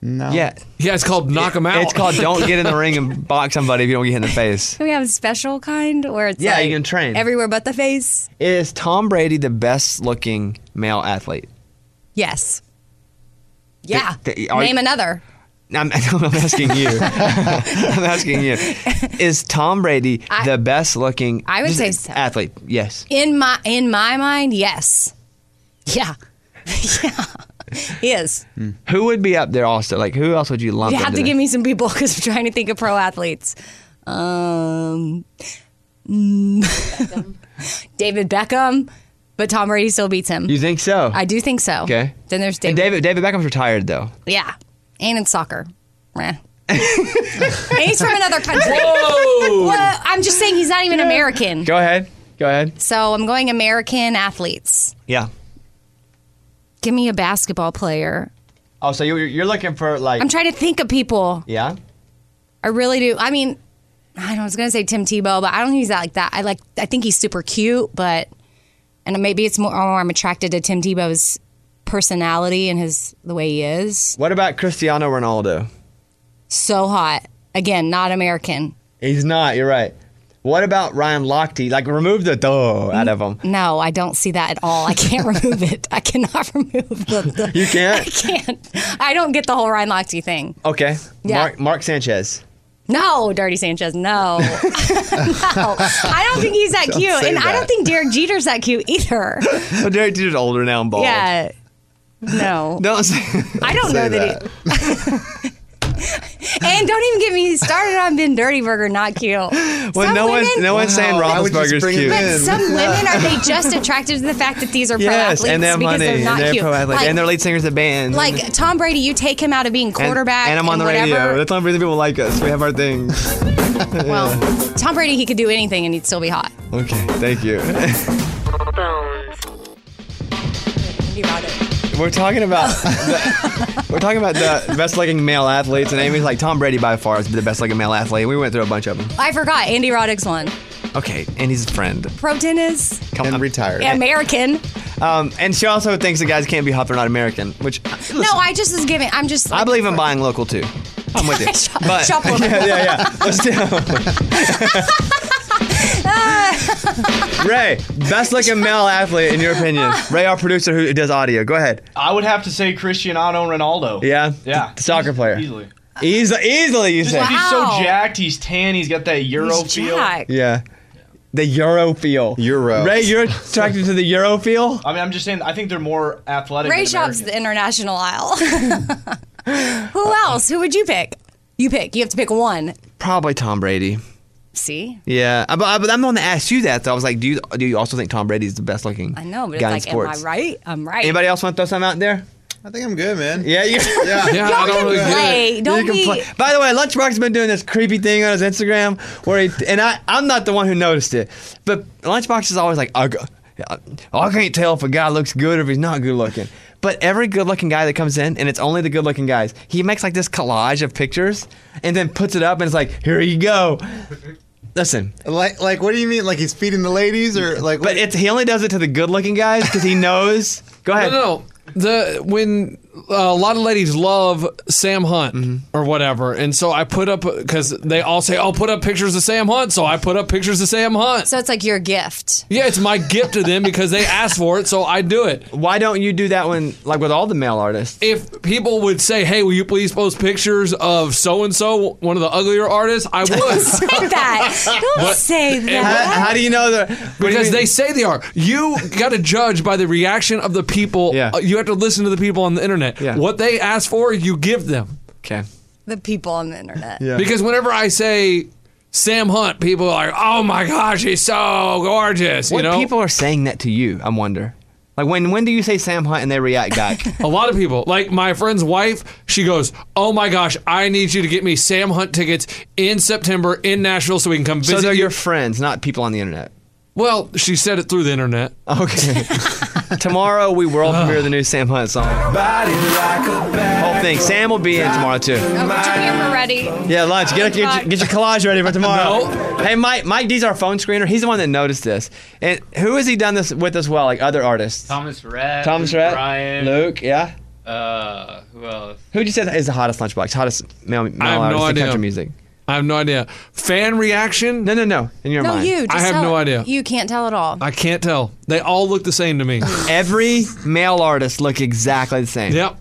No. Yeah. Yeah, it's called knock him out. It's called don't get in the ring and box somebody if you don't get hit in the face. Can we have a special kind where it's Yeah, like you can train. everywhere but the face? Is Tom Brady the best looking male athlete? Yes. Yeah. Are- Name another. I'm asking you. I'm asking you. Is Tom Brady the best looking I would say so. athlete? Yes. In my mind, yes. Yeah. Yeah. He is. Who would be up there also? Like, who else would you lump You have into to there? give me some people because I'm trying to think of pro athletes. David Beckham, but Tom Brady still beats him. You think so? I do think so. Okay. Then there's And David. David Beckham's retired, though. Yeah. And in soccer. Meh. And he's from another country. Whoa! Well, I'm just saying he's not even American. Go ahead. So I'm going American athletes. Yeah. Give me a basketball player. Oh, so you're looking for, like... I'm trying to think of people. Yeah? I really do. I mean, I was going to say Tim Tebow, but I don't think he's that like that. I think he's super cute, but... And maybe it's more I'm attracted to Tim Tebow's personality and the way he is. What about Cristiano Ronaldo? So hot. Again, not American. He's not. You're right. What about Ryan Lochte? Like, remove the "duh" out of him. No, I don't see that at all. I can't remove it. I cannot remove the You can't? I can't. I don't get the whole Ryan Lochte thing. Okay. Yeah. Mark Sanchez. No, Dirty Sanchez, no. No. I don't think he's that Don't cute. say And I that. don't think Derek Jeter's that cute either. Well, Derek Jeter's older now and bald. Yeah. No. Don't say I don't know that. And don't even get me started on Ben Dirty Burger, not cute. Well, Some no one's saying Why would you just Roethlisberger's bring him cute. in? But some women, are they just attracted to the fact that these are pro Yes, athletes and they have because money, they're not and they're cute? pro athletes, Like, and they're lead singers of bands. like Tom Brady, you take him out of being quarterback and I'm on the whatever. radio. That's why Brady people like us. We have our things. Well, Tom Brady, he could do anything and he'd still be hot. Okay, thank you. We're talking about the best looking male athletes, and Amy's like Tom Brady by far is the best looking male athlete. We went through a bunch of them. I forgot. Andy Roddick's one. Okay, and he's a friend. Pro tennis. And retired. American. And she also thinks the guys can't be hot; they're not American. Which No, I just was giving. I'm just. I believe in buying local too. I'm with you. Shop local. Yeah. Let's do. Ray, best looking male athlete in your opinion. Ray, our producer who does audio. Go ahead. I would have to say Cristiano Ronaldo. Yeah. Yeah. The soccer player. Easily. Easily, you Just say. 'cause he's so Wow. jacked, he's tan, he's got that Euro He's feel. jacked. Yeah. The Euro feel. Euro. Ray, you're attracted to the Euro feel? I mean, I'm just saying, I think they're more athletic. Ray than shops American. the international aisle. Who else? Who would you pick? You pick. You have to pick one. Probably Tom Brady. See? Yeah, but I'm the one that asked you that. So I was like, do you also think Tom Brady's the best looking I know, but guy in it's like, sports? am I right? I'm right. Anybody else want to throw something out there? I think I'm good, man. Yeah, Yeah, I Y'all don't can really get play. it. Don't You can be. play. By the way, Lunchbox has been doing this creepy thing on his Instagram where I'm not the one who noticed it, but Lunchbox is always like, I can't tell if a guy looks good or if he's not good looking. But every good looking guy that comes in, and it's only the good looking guys, he makes like this collage of pictures and then puts it up and it's like, here you go. Listen, Like, what do you mean? Like he's feeding the ladies, or like? but he only does it to the good looking guys because he knows. Go ahead. No. When a lot of ladies love Sam Hunt or whatever, and so I put up, because they all say, "Oh, put up pictures of Sam Hunt," so I put up pictures of Sam Hunt. So it's like your gift. Yeah, it's my gift to them because they asked for it, so I do it. Why don't you do that like with all the male artists? If people would say, "Hey, will you please post pictures of so and so, one of the uglier artists?" I would. Say that. Don't What? say that. How do you know that? Because they say they are. You got to judge by the reaction of the people. Yeah. You have to listen to the people on the internet. Yeah. What they ask for, you give them. Okay. The people on the internet. Yeah. Because whenever I say Sam Hunt, people are like, "Oh my gosh, he's so gorgeous." What you know, people are saying that to you? I wonder. Like when do you say Sam Hunt and they react back? a lot of people, like my friend's wife, she goes, "Oh my gosh, I need you to get me Sam Hunt tickets in September in Nashville so we can come visit." So they're you." your friends, not people on the internet. Well, she said it through the internet. Okay. Tomorrow we world premiere the new Sam Hunt song. Whole thing. Sam will be in tomorrow too. Oh, get your camera ready. Yeah, lunch. Get your collage ready for tomorrow. No. Hey, Mike D's our phone screener. He's the one that noticed this. And who has he done this with as well? Like other artists? Thomas Rhett. Thomas Rhett, Brian. Luke. Yeah. Who else? Who'd you say is the hottest lunchbox? Hottest male I have artist no in idea. country music? I have no idea. Fan reaction? No. In your No, mind. you. Just I have tell no it. idea. You can't tell at all. I can't tell. They all look the same to me. Every male artist look exactly the same. Yep.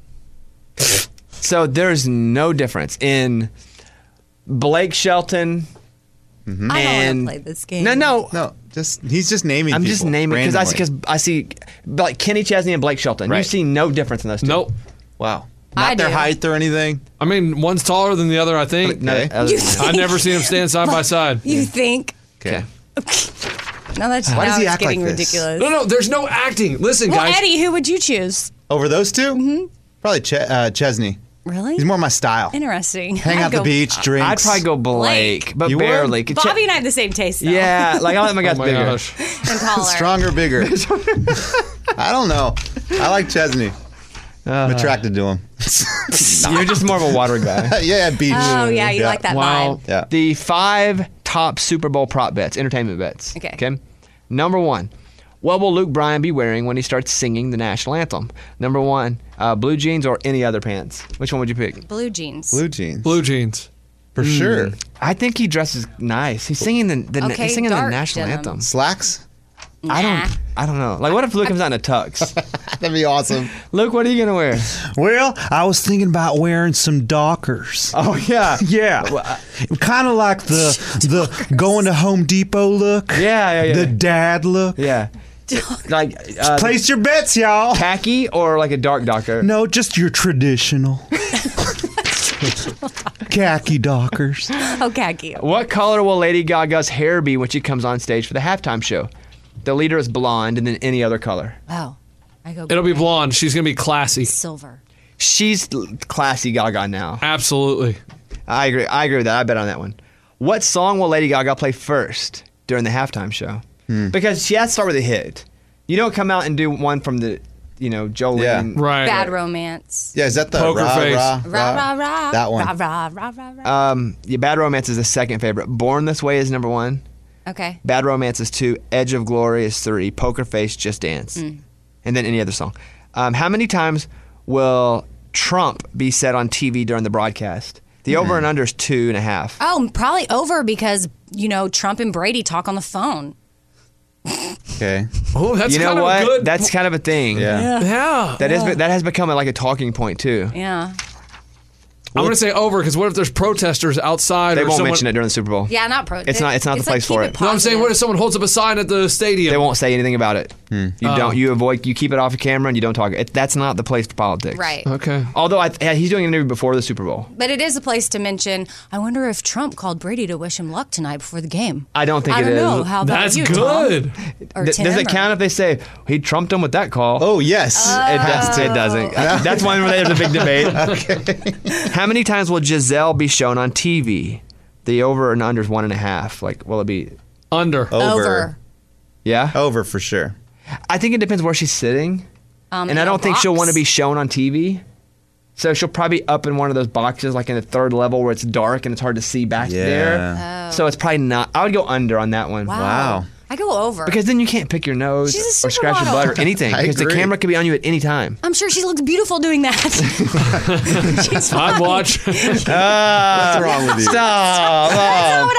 So there's no difference in Blake Shelton. I don't want and to play this game. No. He's just naming. I'm just people naming because randomly. I see like Kenny Chesney and Blake Shelton. You Right. see no difference in those two. Nope. Wow. I Not their do. height or anything. I mean, one's taller than the other, I think. No, Okay. other You than that. I've never seen them stand side by side. You think? Okay. No, that's Why does now he it's act like getting this? ridiculous. No, there's no acting. Listen, Well, guys. Eddie, who would you choose? Over those 2? Mm-hmm. Probably Chesney. Really? He's more my style. Interesting. Hang I'd out the go- beach, drinks. I'd probably go Blake, but You would? barely. Bobby and I have the same taste, though. Yeah, like I like my guys Oh my bigger. gosh. And taller. Stronger, bigger. I don't know. I like Chesney. I'm attracted to him. You're just more of a water guy. Yeah, beach. Oh, yeah, you like that Wow. vibe. Yeah. The 5 top Super Bowl prop bets, entertainment bets. Okay. Number 1. What will Luke Bryan be wearing when he starts singing the national anthem? Number 1, blue jeans or any other pants? Which one would you pick? Blue jeans. Blue jeans. Blue jeans. For sure. I think he dresses nice. He's singing the Okay, he's singing the dark national denim. anthem. Slacks? I don't know. Like, what if Luke comes out in a tux? That'd be awesome. Luke, what are you gonna wear? Well, I was thinking about wearing some Dockers. Oh yeah, Yeah. Kind of like the going to Home Depot look. Yeah. The dad look. Yeah. Like Place your bets, y'all. khaki or like a dark Docker. No, just your traditional. Khaki Dockers. Oh, khaki. What color will Lady Gaga's hair be when she comes on stage for the halftime show? The leader is blonde, and then any other color. Oh, I go. It'll be blonde. She's going to be classy. silver. She's classy Gaga now. Absolutely. I agree. I agree with that. I bet on that one. What song will Lady Gaga play first during the halftime show? Because she has to start with a hit. You don't come out and do one from the, Jolene. Yeah. Right. Bad romance. Yeah, is that the Poker rah, face. rah, Rah, rah, rah. That one. Rah, rah, rah, rah, rah. Yeah, Bad Romance is the second favorite. Born This Way is number 1. Okay. Bad Romance is 2. Edge of Glory is 3. Poker Face, Just Dance. And then any other song. How many times will Trump be said on TV during the broadcast? The over and under is 2.5. Oh, probably over because, Trump and Brady talk on the phone. Okay. Oh, that's You know kind of what? good. That's kind of a thing. Yeah. yeah. That has become like a talking point too. Yeah. I'm going to say over because what if there's protesters outside? They or won't someone, mention it during the Super Bowl. Yeah, not pro. It's not the like, place keep for it. No, I'm saying what if someone holds up a sign at the stadium? They won't say anything about it. You Oh. don't. You avoid. You keep it off the camera and you don't talk. That's not the place for politics. Right. Okay. Although he's doing an interview before the Super Bowl. But it is a place to mention, I wonder if Trump called Brady to wish him luck tonight before the game. I don't think I it don't is. know. How about That's you, good. Tom? Or Does Tim, it or- count if they say he trumped him with that call? Oh, yes. It doesn't. That's one where there's a big debate. How many times will Giselle be shown on TV? The over and under is 1.5. Like, will it be Under. Over. Yeah. Over for sure. I think it depends where she's sitting, and in I a don't think she'll box. want to be shown on TV. So she'll probably be up in one of those boxes, like in the third level where it's dark and it's hard to see back there. So it's probably not. I would go under on that one. Wow. I go over. Because then you can't pick your nose She's a or scratch your supermodel. butt or anything. I Because the agree. camera could be on you at any time. I'm sure she looks beautiful doing that. She's fine. I'd watch. What's wrong with you? Stop. That's not what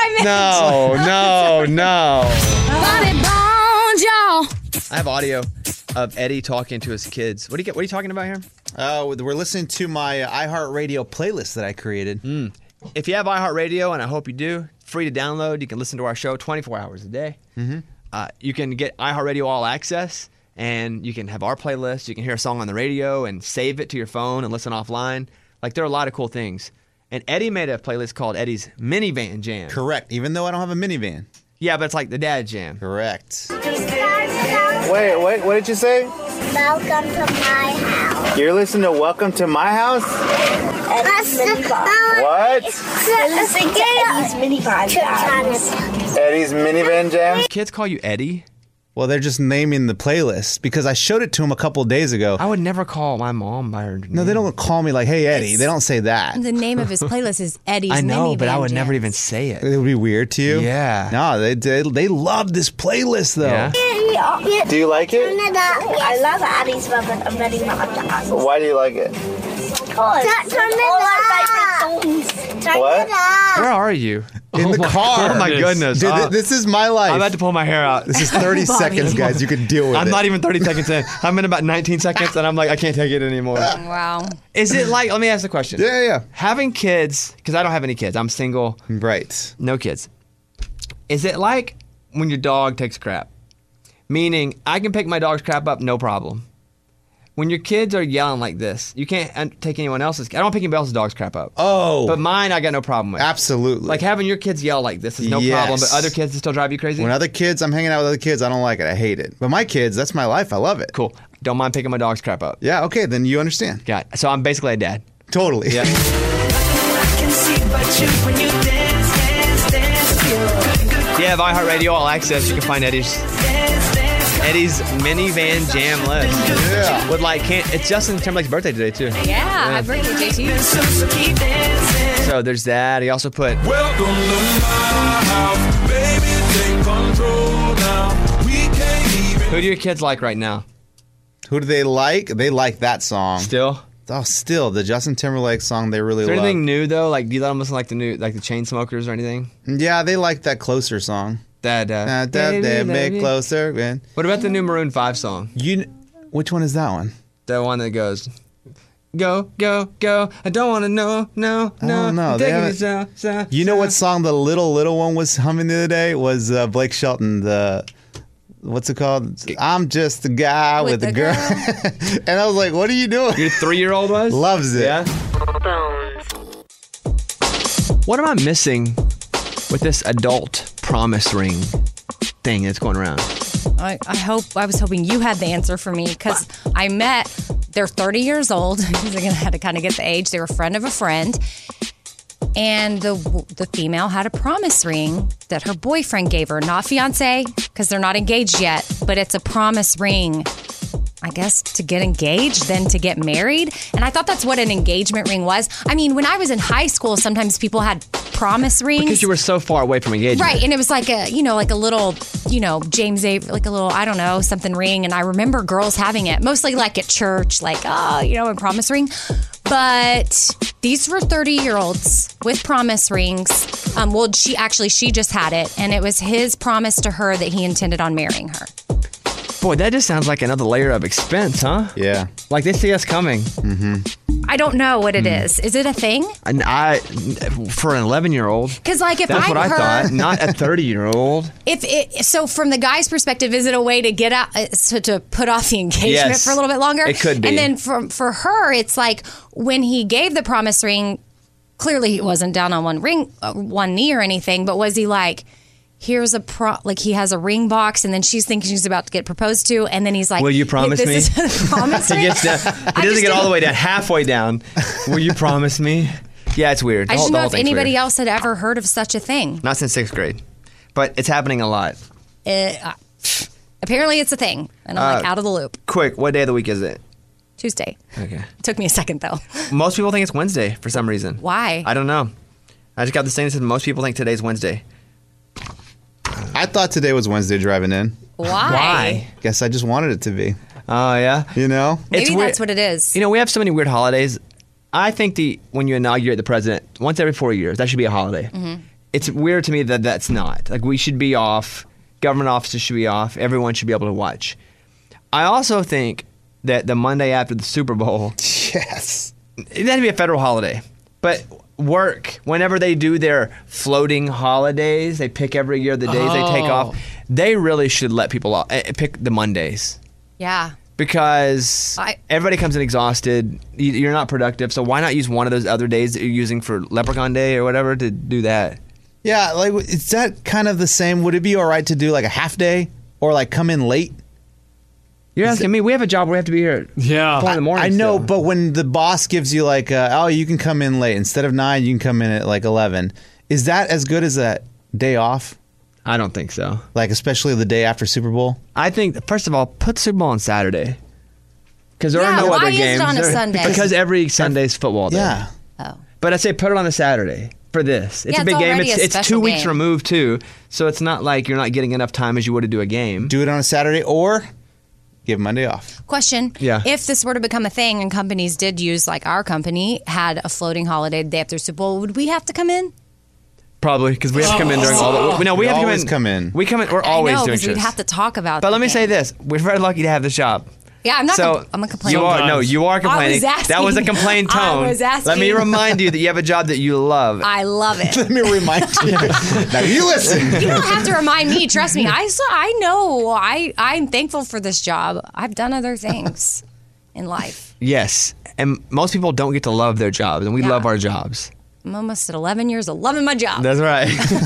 I meant. No. Bobby Bones, y'all. I have audio of Eddie talking to his kids. What are you talking about here? We're listening to my iHeartRadio playlist that I created. If you have iHeartRadio, and I hope you do, free to download. You can listen to our show 24 hours a day. You can get iHeartRadio All Access, and you can have our playlist. You can hear a song on the radio and save it to your phone and listen offline. Like, there are a lot of cool things. And Eddie made a playlist called Eddie's Minivan Jam. Correct. Even though I don't have a minivan. Yeah, but it's like the dad jam. Correct. Wait, what did you say? Welcome to my house. You're listening to Welcome to My House? What? Eddie's minivan. Eddie's Minivan Jam? Kids call you Eddie? Well, they're just naming the playlist because I showed it to him a couple days ago. I would never call my mom by her name. No, they don't call me like, hey, Eddie. They don't say that. The name of his playlist is Eddie's I know, Minivan but I would Jams. never even say it. It would be weird to you? Yeah. No, they love this playlist, though. Yeah? Do you like it? I love Addie's Very Much. Why do you like it? Turn it up. What? Where are you? In the car. Oh, my goodness. Dude, this is my life. I'm about to pull my hair out. This is 30 seconds, guys. You can deal with it. I'm not even 30 seconds in. I'm in about 19 seconds, and I'm like, I can't take it anymore. Wow. Is it like, let me ask the question. Yeah. Having kids, because I don't have any kids. I'm single. Right. No kids. Is it like when your dog takes crap? Meaning, I can pick my dog's crap up, no problem. When your kids are yelling like this, you can't take anyone else's. I don't pick anyone else's dog's crap up. Oh. But mine, I got no problem with. Absolutely. Like having your kids yell like this is no Yes. problem, but other kids still drive you crazy? When I'm hanging out with other kids, I don't like it. I hate it. But my kids, that's my life. I love it. Cool. Don't mind picking my dog's crap up. Yeah, okay, then you understand. Got it. So I'm basically a dad. Totally. Yeah. Yeah, iHeartRadio All Access. You can find Eddie's Minivan Jam list. Yeah. With it's Justin Timberlake's birthday today too. Yeah, happy birthday, JT. So there's that. He also put Welcome to my house, baby, take control now. We can't even. Who do your kids like right now? Who do they like? They like that song. Still? Oh, still the Justin Timberlake song they really Is there love. anything new though? Like do you let them listen to like the new the Chainsmokers or anything? Yeah, they like that Closer song. Baby. Closer, man. What about the new Maroon 5 song? Which one is that one? The one that goes, go, go, go. I don't want to know, no. I don't know. They haven't- You know what song the little one was humming the other day? Was Blake Shelton, what's it called? I'm just a guy with a girl. And I was like, what are you doing? Your 3-year-old was? Loves it. Yeah. What am I missing with this adult promise ring thing that's going around? I was hoping you had the answer for me because they're 30 years old. They're going to have to kind of get the age. They were a friend of a friend. And the female had a promise ring that her boyfriend gave her. Not fiance, because they're not engaged yet, but it's a promise ring. I guess to get engaged, then to get married. And I thought that's what an engagement ring was. I mean, when I was in high school, sometimes people had promise rings. Because you were so far away from engagement. Right, and it was like a little, James A, like a little, I don't know, something ring. And I remember girls having it, mostly like at church, like, a promise ring. But these were 30-year-olds with promise rings. She just had it, and it was his promise to her that he intended on marrying her. Boy, that just sounds like another layer of expense, huh? Yeah. Like they see us coming. Mm-hmm. I don't know what it is. Is it a thing? And for an 11-year-old. Because if that's I'm what I her, thought. Not a 30-year-old. So from the guy's perspective, is it a way to get out to put off the engagement Yes, for a little bit longer? it could be. And then for her, it's like when he gave the promise ring. Clearly, he wasn't down on one knee or anything. But was he like? Here's he has a ring box, and then she's thinking she's about to get proposed to, and then he's like, will you promise me? This is a promise He ring? gets down. He doesn't get all the way down, halfway down. Will you promise me? Yeah, it's weird. I just know if anybody else else had ever heard of such a thing. Not since 6th grade, but it's happening a lot. Apparently, it's a thing, and I'm out of the loop. Quick, what day of the week is it? Tuesday. Okay. It took me a second though. Most people think it's Wednesday for some reason. Why? I don't know. I just got this thing that said most people think today's Wednesday. I thought today was Wednesday driving in. Why? Guess I just wanted it to be. Oh, yeah? Maybe that's what it is. We have so many weird holidays. I think when you inaugurate the president, once every 4 years, that should be a holiday. Mm-hmm. It's weird to me that that's not. Like, we should be off. Government offices should be off. Everyone should be able to watch. I also think that the Monday after the Super Bowl. Yes. It had to be a federal holiday. But work, whenever they do their floating holidays, they pick every year the days they take off. They really should let people off, pick the Mondays. Yeah. Because everybody comes in exhausted. You're not productive. So why not use one of those other days that you're using for Leprechaun Day or whatever to do that? Yeah, like, is that kind of the same? Would it be all right to do like a half day or like come in late? You're asking me. We have a job where we have to be here 4 in the morning. I know, but when the boss gives you like, you can come in late. Instead of 9, you can come in at like 11. Is that as good as a day off? I don't think so. Like, especially the day after Super Bowl? I think, first of all, put Super Bowl on Saturday. Because there are no why other is it games. on a Sunday? Because every Sunday's football day. Yeah. Oh. But I say put it on a Saturday for this. It's Yeah, a big it's game. already a It's special 2 weeks game. removed, too. So it's not like you're not getting enough time as you would to do a game. Do it on a Saturday or give Monday off. Question. Yeah. If this were to become a thing and companies did use, like our company, had a floating holiday the day after Super Bowl, would we have to come in? Probably, because we have to come in during all the... No, we have to always come in. We come in. We're always I know, doing because we'd shows. have to talk about But let the me say game. this. We're very lucky to have this job. Yeah, I'm not So I'm a complaint. you are complaining. asking- That was a complaint I tone. was asking. Let me remind you that you have a job that you love. I love it. Let me remind you. Now you listen. You don't have to remind me. Trust me. I know. I'm thankful for this job. I've done other things in life. Yes, and most people don't get to love their jobs, and we Yeah. love our jobs. I'm almost at 11 years of loving my job. That's right.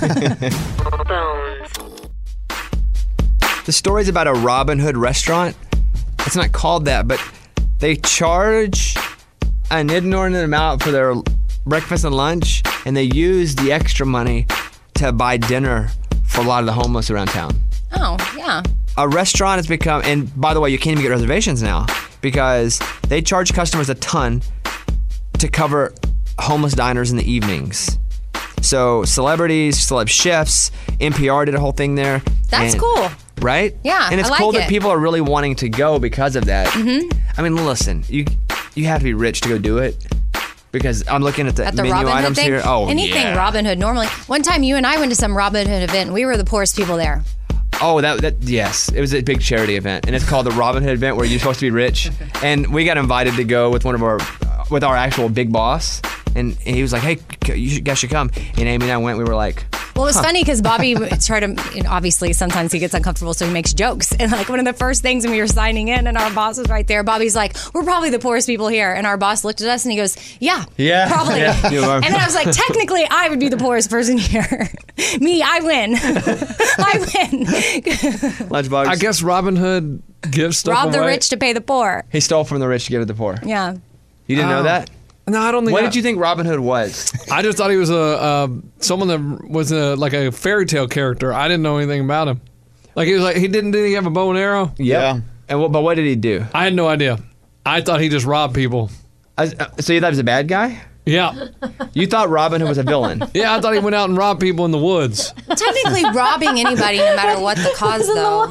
The story's about a Robin Hood restaurant. It's not called that, but they charge an inordinate amount for their breakfast and lunch, and they use the extra money to buy dinner for a lot of the homeless around town. Oh, yeah. A restaurant has become, and by the way, you can't even get reservations now because they charge customers a ton to cover homeless diners in the evenings. So celebrities, celeb chefs, NPR did a whole thing there. That's and- cool. Right? Yeah, and it's I like cool it. that people are really wanting to go because of that. Mm-hmm. I mean, listen, you have to be rich to go do it because I'm looking at the At the menu Robin Hood items thing? here. Oh, Anything yeah. Robin Hood. Normally, one time you and I went to some Robin Hood event, and we were the poorest people there. Oh, that yes, it was a big charity event, and it's called the Robin Hood event, where you're supposed to be rich. And we got invited to go with with our actual big boss, and he was like, "Hey, you guys should come." And Amy and I went. We were like, Well, it was funny because Bobby tried to, obviously sometimes he gets uncomfortable, so he makes jokes. And like one of the first things when we were signing in and our boss was right there, Bobby's like, we're probably the poorest people here. And our boss looked at us and he goes, yeah, probably. Yeah, you are. And then I was like, technically, I would be the poorest person here. Me, I win. I win. Lunchbox. I guess Robin Hood gives stuff Rob the away. rich to pay the poor. He stole from the rich to give it to the poor. Yeah. You didn't know that? No, I don't think. What did you think Robin Hood was? I just thought he was someone that was like a fairy tale character. I didn't know anything about him. Like he was like didn't he have a bow and arrow? Yeah. And but what did he do? I had no idea. I thought he just robbed people. So you thought he was a bad guy? Yeah. You thought Robin Hood was a villain? Yeah, I thought he went out and robbed people in the woods. Technically robbing anybody, no matter what the cause, though.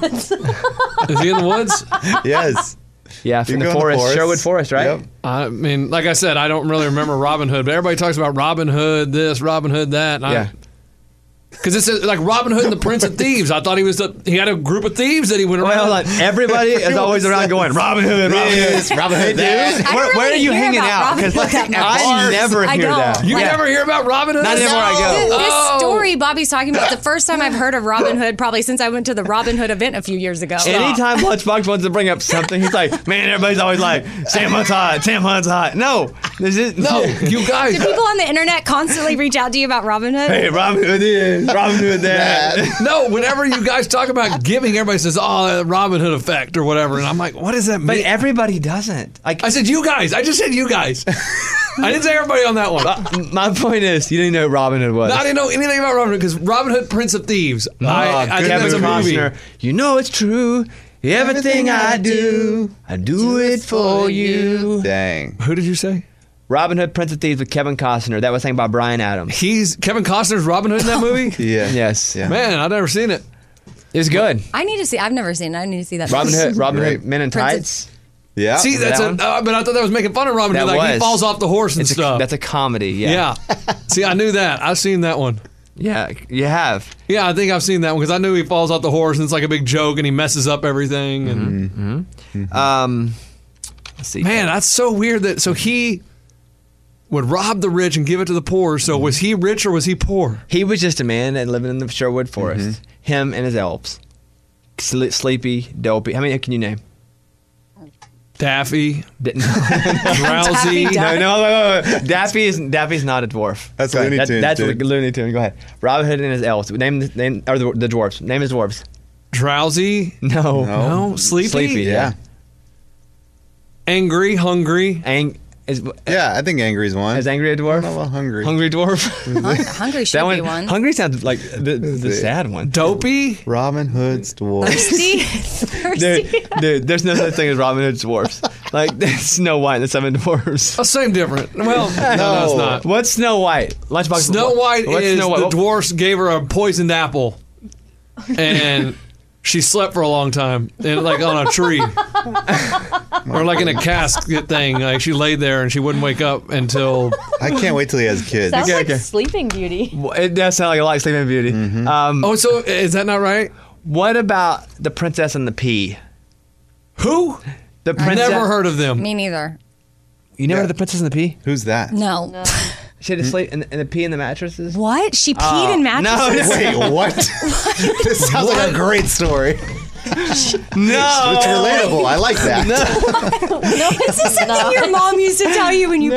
Is he in the woods? Yes. Yeah, from the forest, Sherwood Forest, right? Yep. I mean, like I said, I don't really remember Robin Hood, but everybody talks about Robin Hood this, Robin Hood that. Yeah. Because it's like Robin Hood and the Prince of Thieves. I thought he had a group of thieves that he went around. Well, hold on. Everybody is always around going, Robin Hood, Robin Hood. Robin Hood that. Where are you hanging out? Because I never hear that. You never hear about Robin Hood? Not anywhere I go. This story Bobby's talking about, the first time I've heard of Robin Hood, probably since I went to the Robin Hood event a few years ago. Anytime Lunchbox wants to bring up something, he's like, man, everybody's always like, Sam Hunt's hot, Sam Hunt's hot. No, this is No, you guys. Do people on the internet constantly reach out to you about Robin Hood? Hey, Robin Hood is, Robin Hood that. No, whenever you guys talk about giving, everybody says, "Oh, the Robin Hood effect" or whatever, and I'm like, "What does that mean?" But everybody doesn't. Like I said, you guys. I just said you guys. I didn't say everybody on that one. My point is, you didn't know who Robin Hood was. No, I didn't know anything about Robin Hood because Robin Hood, Prince of Thieves. I think Kevin that's a movie. Costner. You know it's true. Everything I do it for you. Dang. Who did you say? Robin Hood, Prince of Thieves with Kevin Costner. That was sang by Bryan Adams. He's Kevin Costner's Robin Hood in that movie. Yeah. Yes. Yeah. Man, I've never seen it. It was good. I need to see. I've never seen it. I need to see that. Robin Great. Hood, Men in Prince Tights. Yeah. See, that's that but I thought that was making fun of Robin Hood. That Like he was. falls off the horse and stuff. That's a comedy. yeah. See, I knew that. I've seen that one. Yeah, you have. Yeah, I think I've seen that one because I knew he falls off the horse and it's like a big joke and he messes up everything. And Let's see. man, that's so weird. So he would rob the rich and give it to the poor. So was he rich or was he poor? He was just a man and living in the Sherwood Forest. Him and his elves. Sleepy, Dopey. How many can you name? Daffy, Didn't. Drowsy. No. Daffy's not a dwarf. That's Go ahead. Looney Tunes, That's dude. Looney Tunes. Go ahead. Robin Hood and his elves. Name or the dwarves. Name his dwarves. Drowsy. No. No. Sleepy. Sleepy. Yeah. Angry, hungry. Yeah, I think Angry's one. Is Angry a dwarf? No, Hungry. Hungry dwarf? Hungry should be one. Hungry sounds like the sad one. Dopey? Robin Hood's dwarf. Thirsty? Dude, there's no such thing as Robin Hood's dwarfs. Like, Snow White and the Seven Dwarfs. Oh, same different. Well, no, it's not. What's Snow White? Lunchbox. Snow White What's is Snow White? the dwarfs gave her a poisoned apple. And she slept for a long time, like on a tree. Or like in a casket thing. Like she laid there and she wouldn't wake up until... I can't wait till he has kids. Sounds like Sleeping Beauty. It does sound like a lot of Sleeping Beauty. Mm-hmm. So is that not right? What about The Princess and the Pea? Who? The Princess. Never heard of them. Me neither. You never heard of The Princess and the Pea? Who's that? No. She had to sleep in the pee in the mattresses? What? She peed in mattresses? No. Wait, what? This sounds like a great story. No. It's relatable. I like that. No, is this something your mom used to tell you when you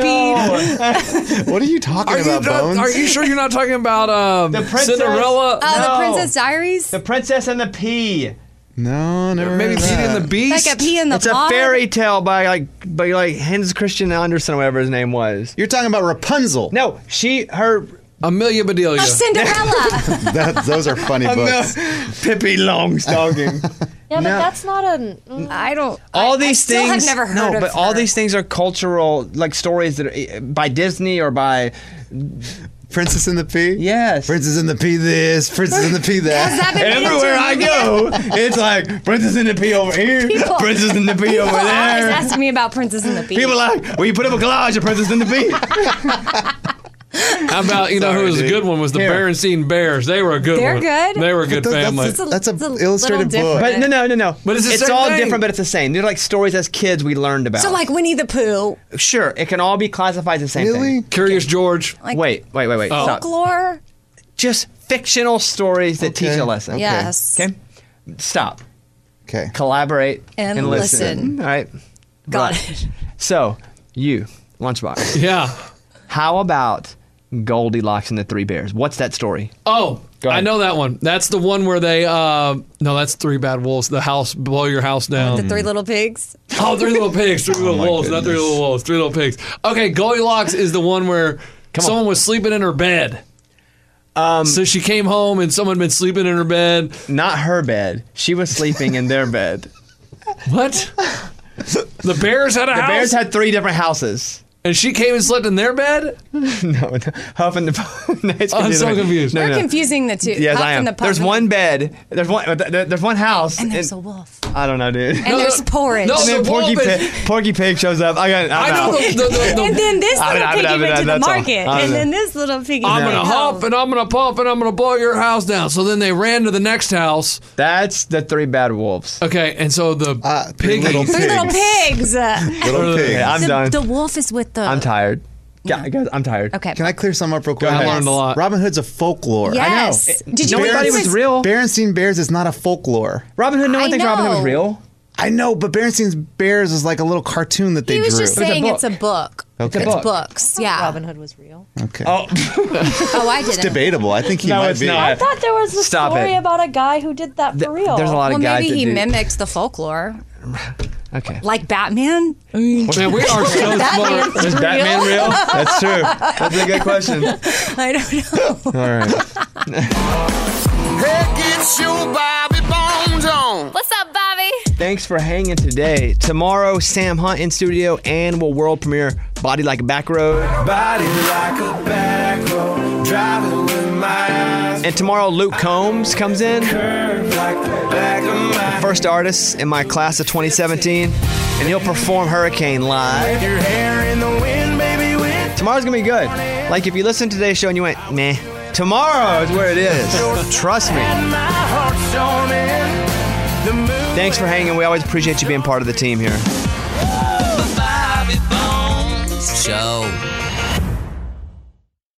peed? What are you talking about, Bones? Are you sure you're not talking about The Princess- Cinderella? Oh, The Princess Diaries? The Princess and the Pea. No, never Maybe heard of Beauty that. and the Beast? Like a pea in the It's pod? a fairy tale by Hans Christian Andersen or whatever his name was. You're talking about Rapunzel. No, her Amelia Bedelia. Of Cinderella. Those are funny books. Pippi Longstocking. Yeah, but that's not a. I don't. All these still things. have never heard of but all her. these things are cultural, like stories that are by Disney or by Princess and the Pea? Yes. Princess and the Pea this, Princess and the Pea that. Everywhere I go, it's like Princess and the Pea over here, Princess and the Pea over People always there. ask me about Princess and the Pea. People are like, well, you put up a collage of Princess and the Pea. How about, who was a good one was the Berenstein Bears. They were a good They're one. good? They were a good family. That's an illustrated book. But no. But it's the same all thing. different, but it's the same. They're like stories as kids we learned about. So like Winnie the Pooh. Sure, it can all be classified as the same thing. Curious George. Like Wait. Stop. folklore. Just fictional stories that teach a lesson. Okay. Yes. Okay? Stop. Okay. Collaborate And listen. All right? Got Right. it. So, Lunchbox. Yeah. How about Goldilocks and the Three Bears? What's that story? Oh, Go ahead. I know that one. That's the one where they, no, that's Three Bad Wolves. The house, blow your house down. The Three Little Pigs. Oh, Three Little Pigs, Three Little Wolves, not Three Little Wolves, Three Little Pigs. Okay, Goldilocks is the one where someone was sleeping in her bed. So she came home and someone had been sleeping in her bed. Not her bed. She was sleeping in their bed. What? The Bears had a house? The Bears had 3 different houses. And she came and slept in their bed? No. Huff and the I'm so confused. No, We're no. confusing the two. Yes, Huff I am. and the Puff There's and one bed. There's one house. And there's a wolf. I don't know, dude. And there's porridge. And then Porky Pig shows up. I know the And then this little piggy went to the that's all. market. I don't And know. then this little piggy I'm went going to home. hump and I'm going to pump and I'm going to blow your house down. So then they ran to the next house. That's the 3 bad wolves. Okay, and so the piggy. Little Three little pigs. Little Pigs. Okay, I'm done. The wolf is with the. I'm tired. Yeah, guys, I'm tired. Okay. Can I clear something up real quick? ahead. I learned a lot. Robin Hood's a folklore. Yes. I know. Did you Nobody think thought he he was real. Berenstein Bears is not a folklore. Robin Hood, no one I thinks Robin Hood was know. real. I know, but Berenstein's Bears is like a little cartoon that they He was drew. just saying book. it's a book. Okay. It's books. Yeah. Robin Hood was real. Okay. Oh, Oh, I It's didn't. debatable. I think he No, might it's be. not. I thought there was a Stop story it. about a guy who did that for real. there's a lot Well, of guys maybe that he do. mimics the folklore. Okay. Like Batman? Man, we are so smart. Is Batman real? That's true. That's a good question. I don't know. All right. Hey, get your Bobby Bones on. What's up, Bobby? Thanks for hanging today. Tomorrow, Sam Hunt in studio and we'll world premiere Body Like a Back Road. Body like a back road, driving with my eyes. And tomorrow, Luke Combs comes in, Curved like the back of my first artist in my class of 2017, and he'll perform Hurricane live. your hair in the wind, baby, with Tomorrow's gonna be good. Like if you listen to today's show and you went, meh, tomorrow is where it is. Trust me. my heart shown in the moon. Thanks for hanging. We always appreciate you being part of the team here. Bobby Bones Show.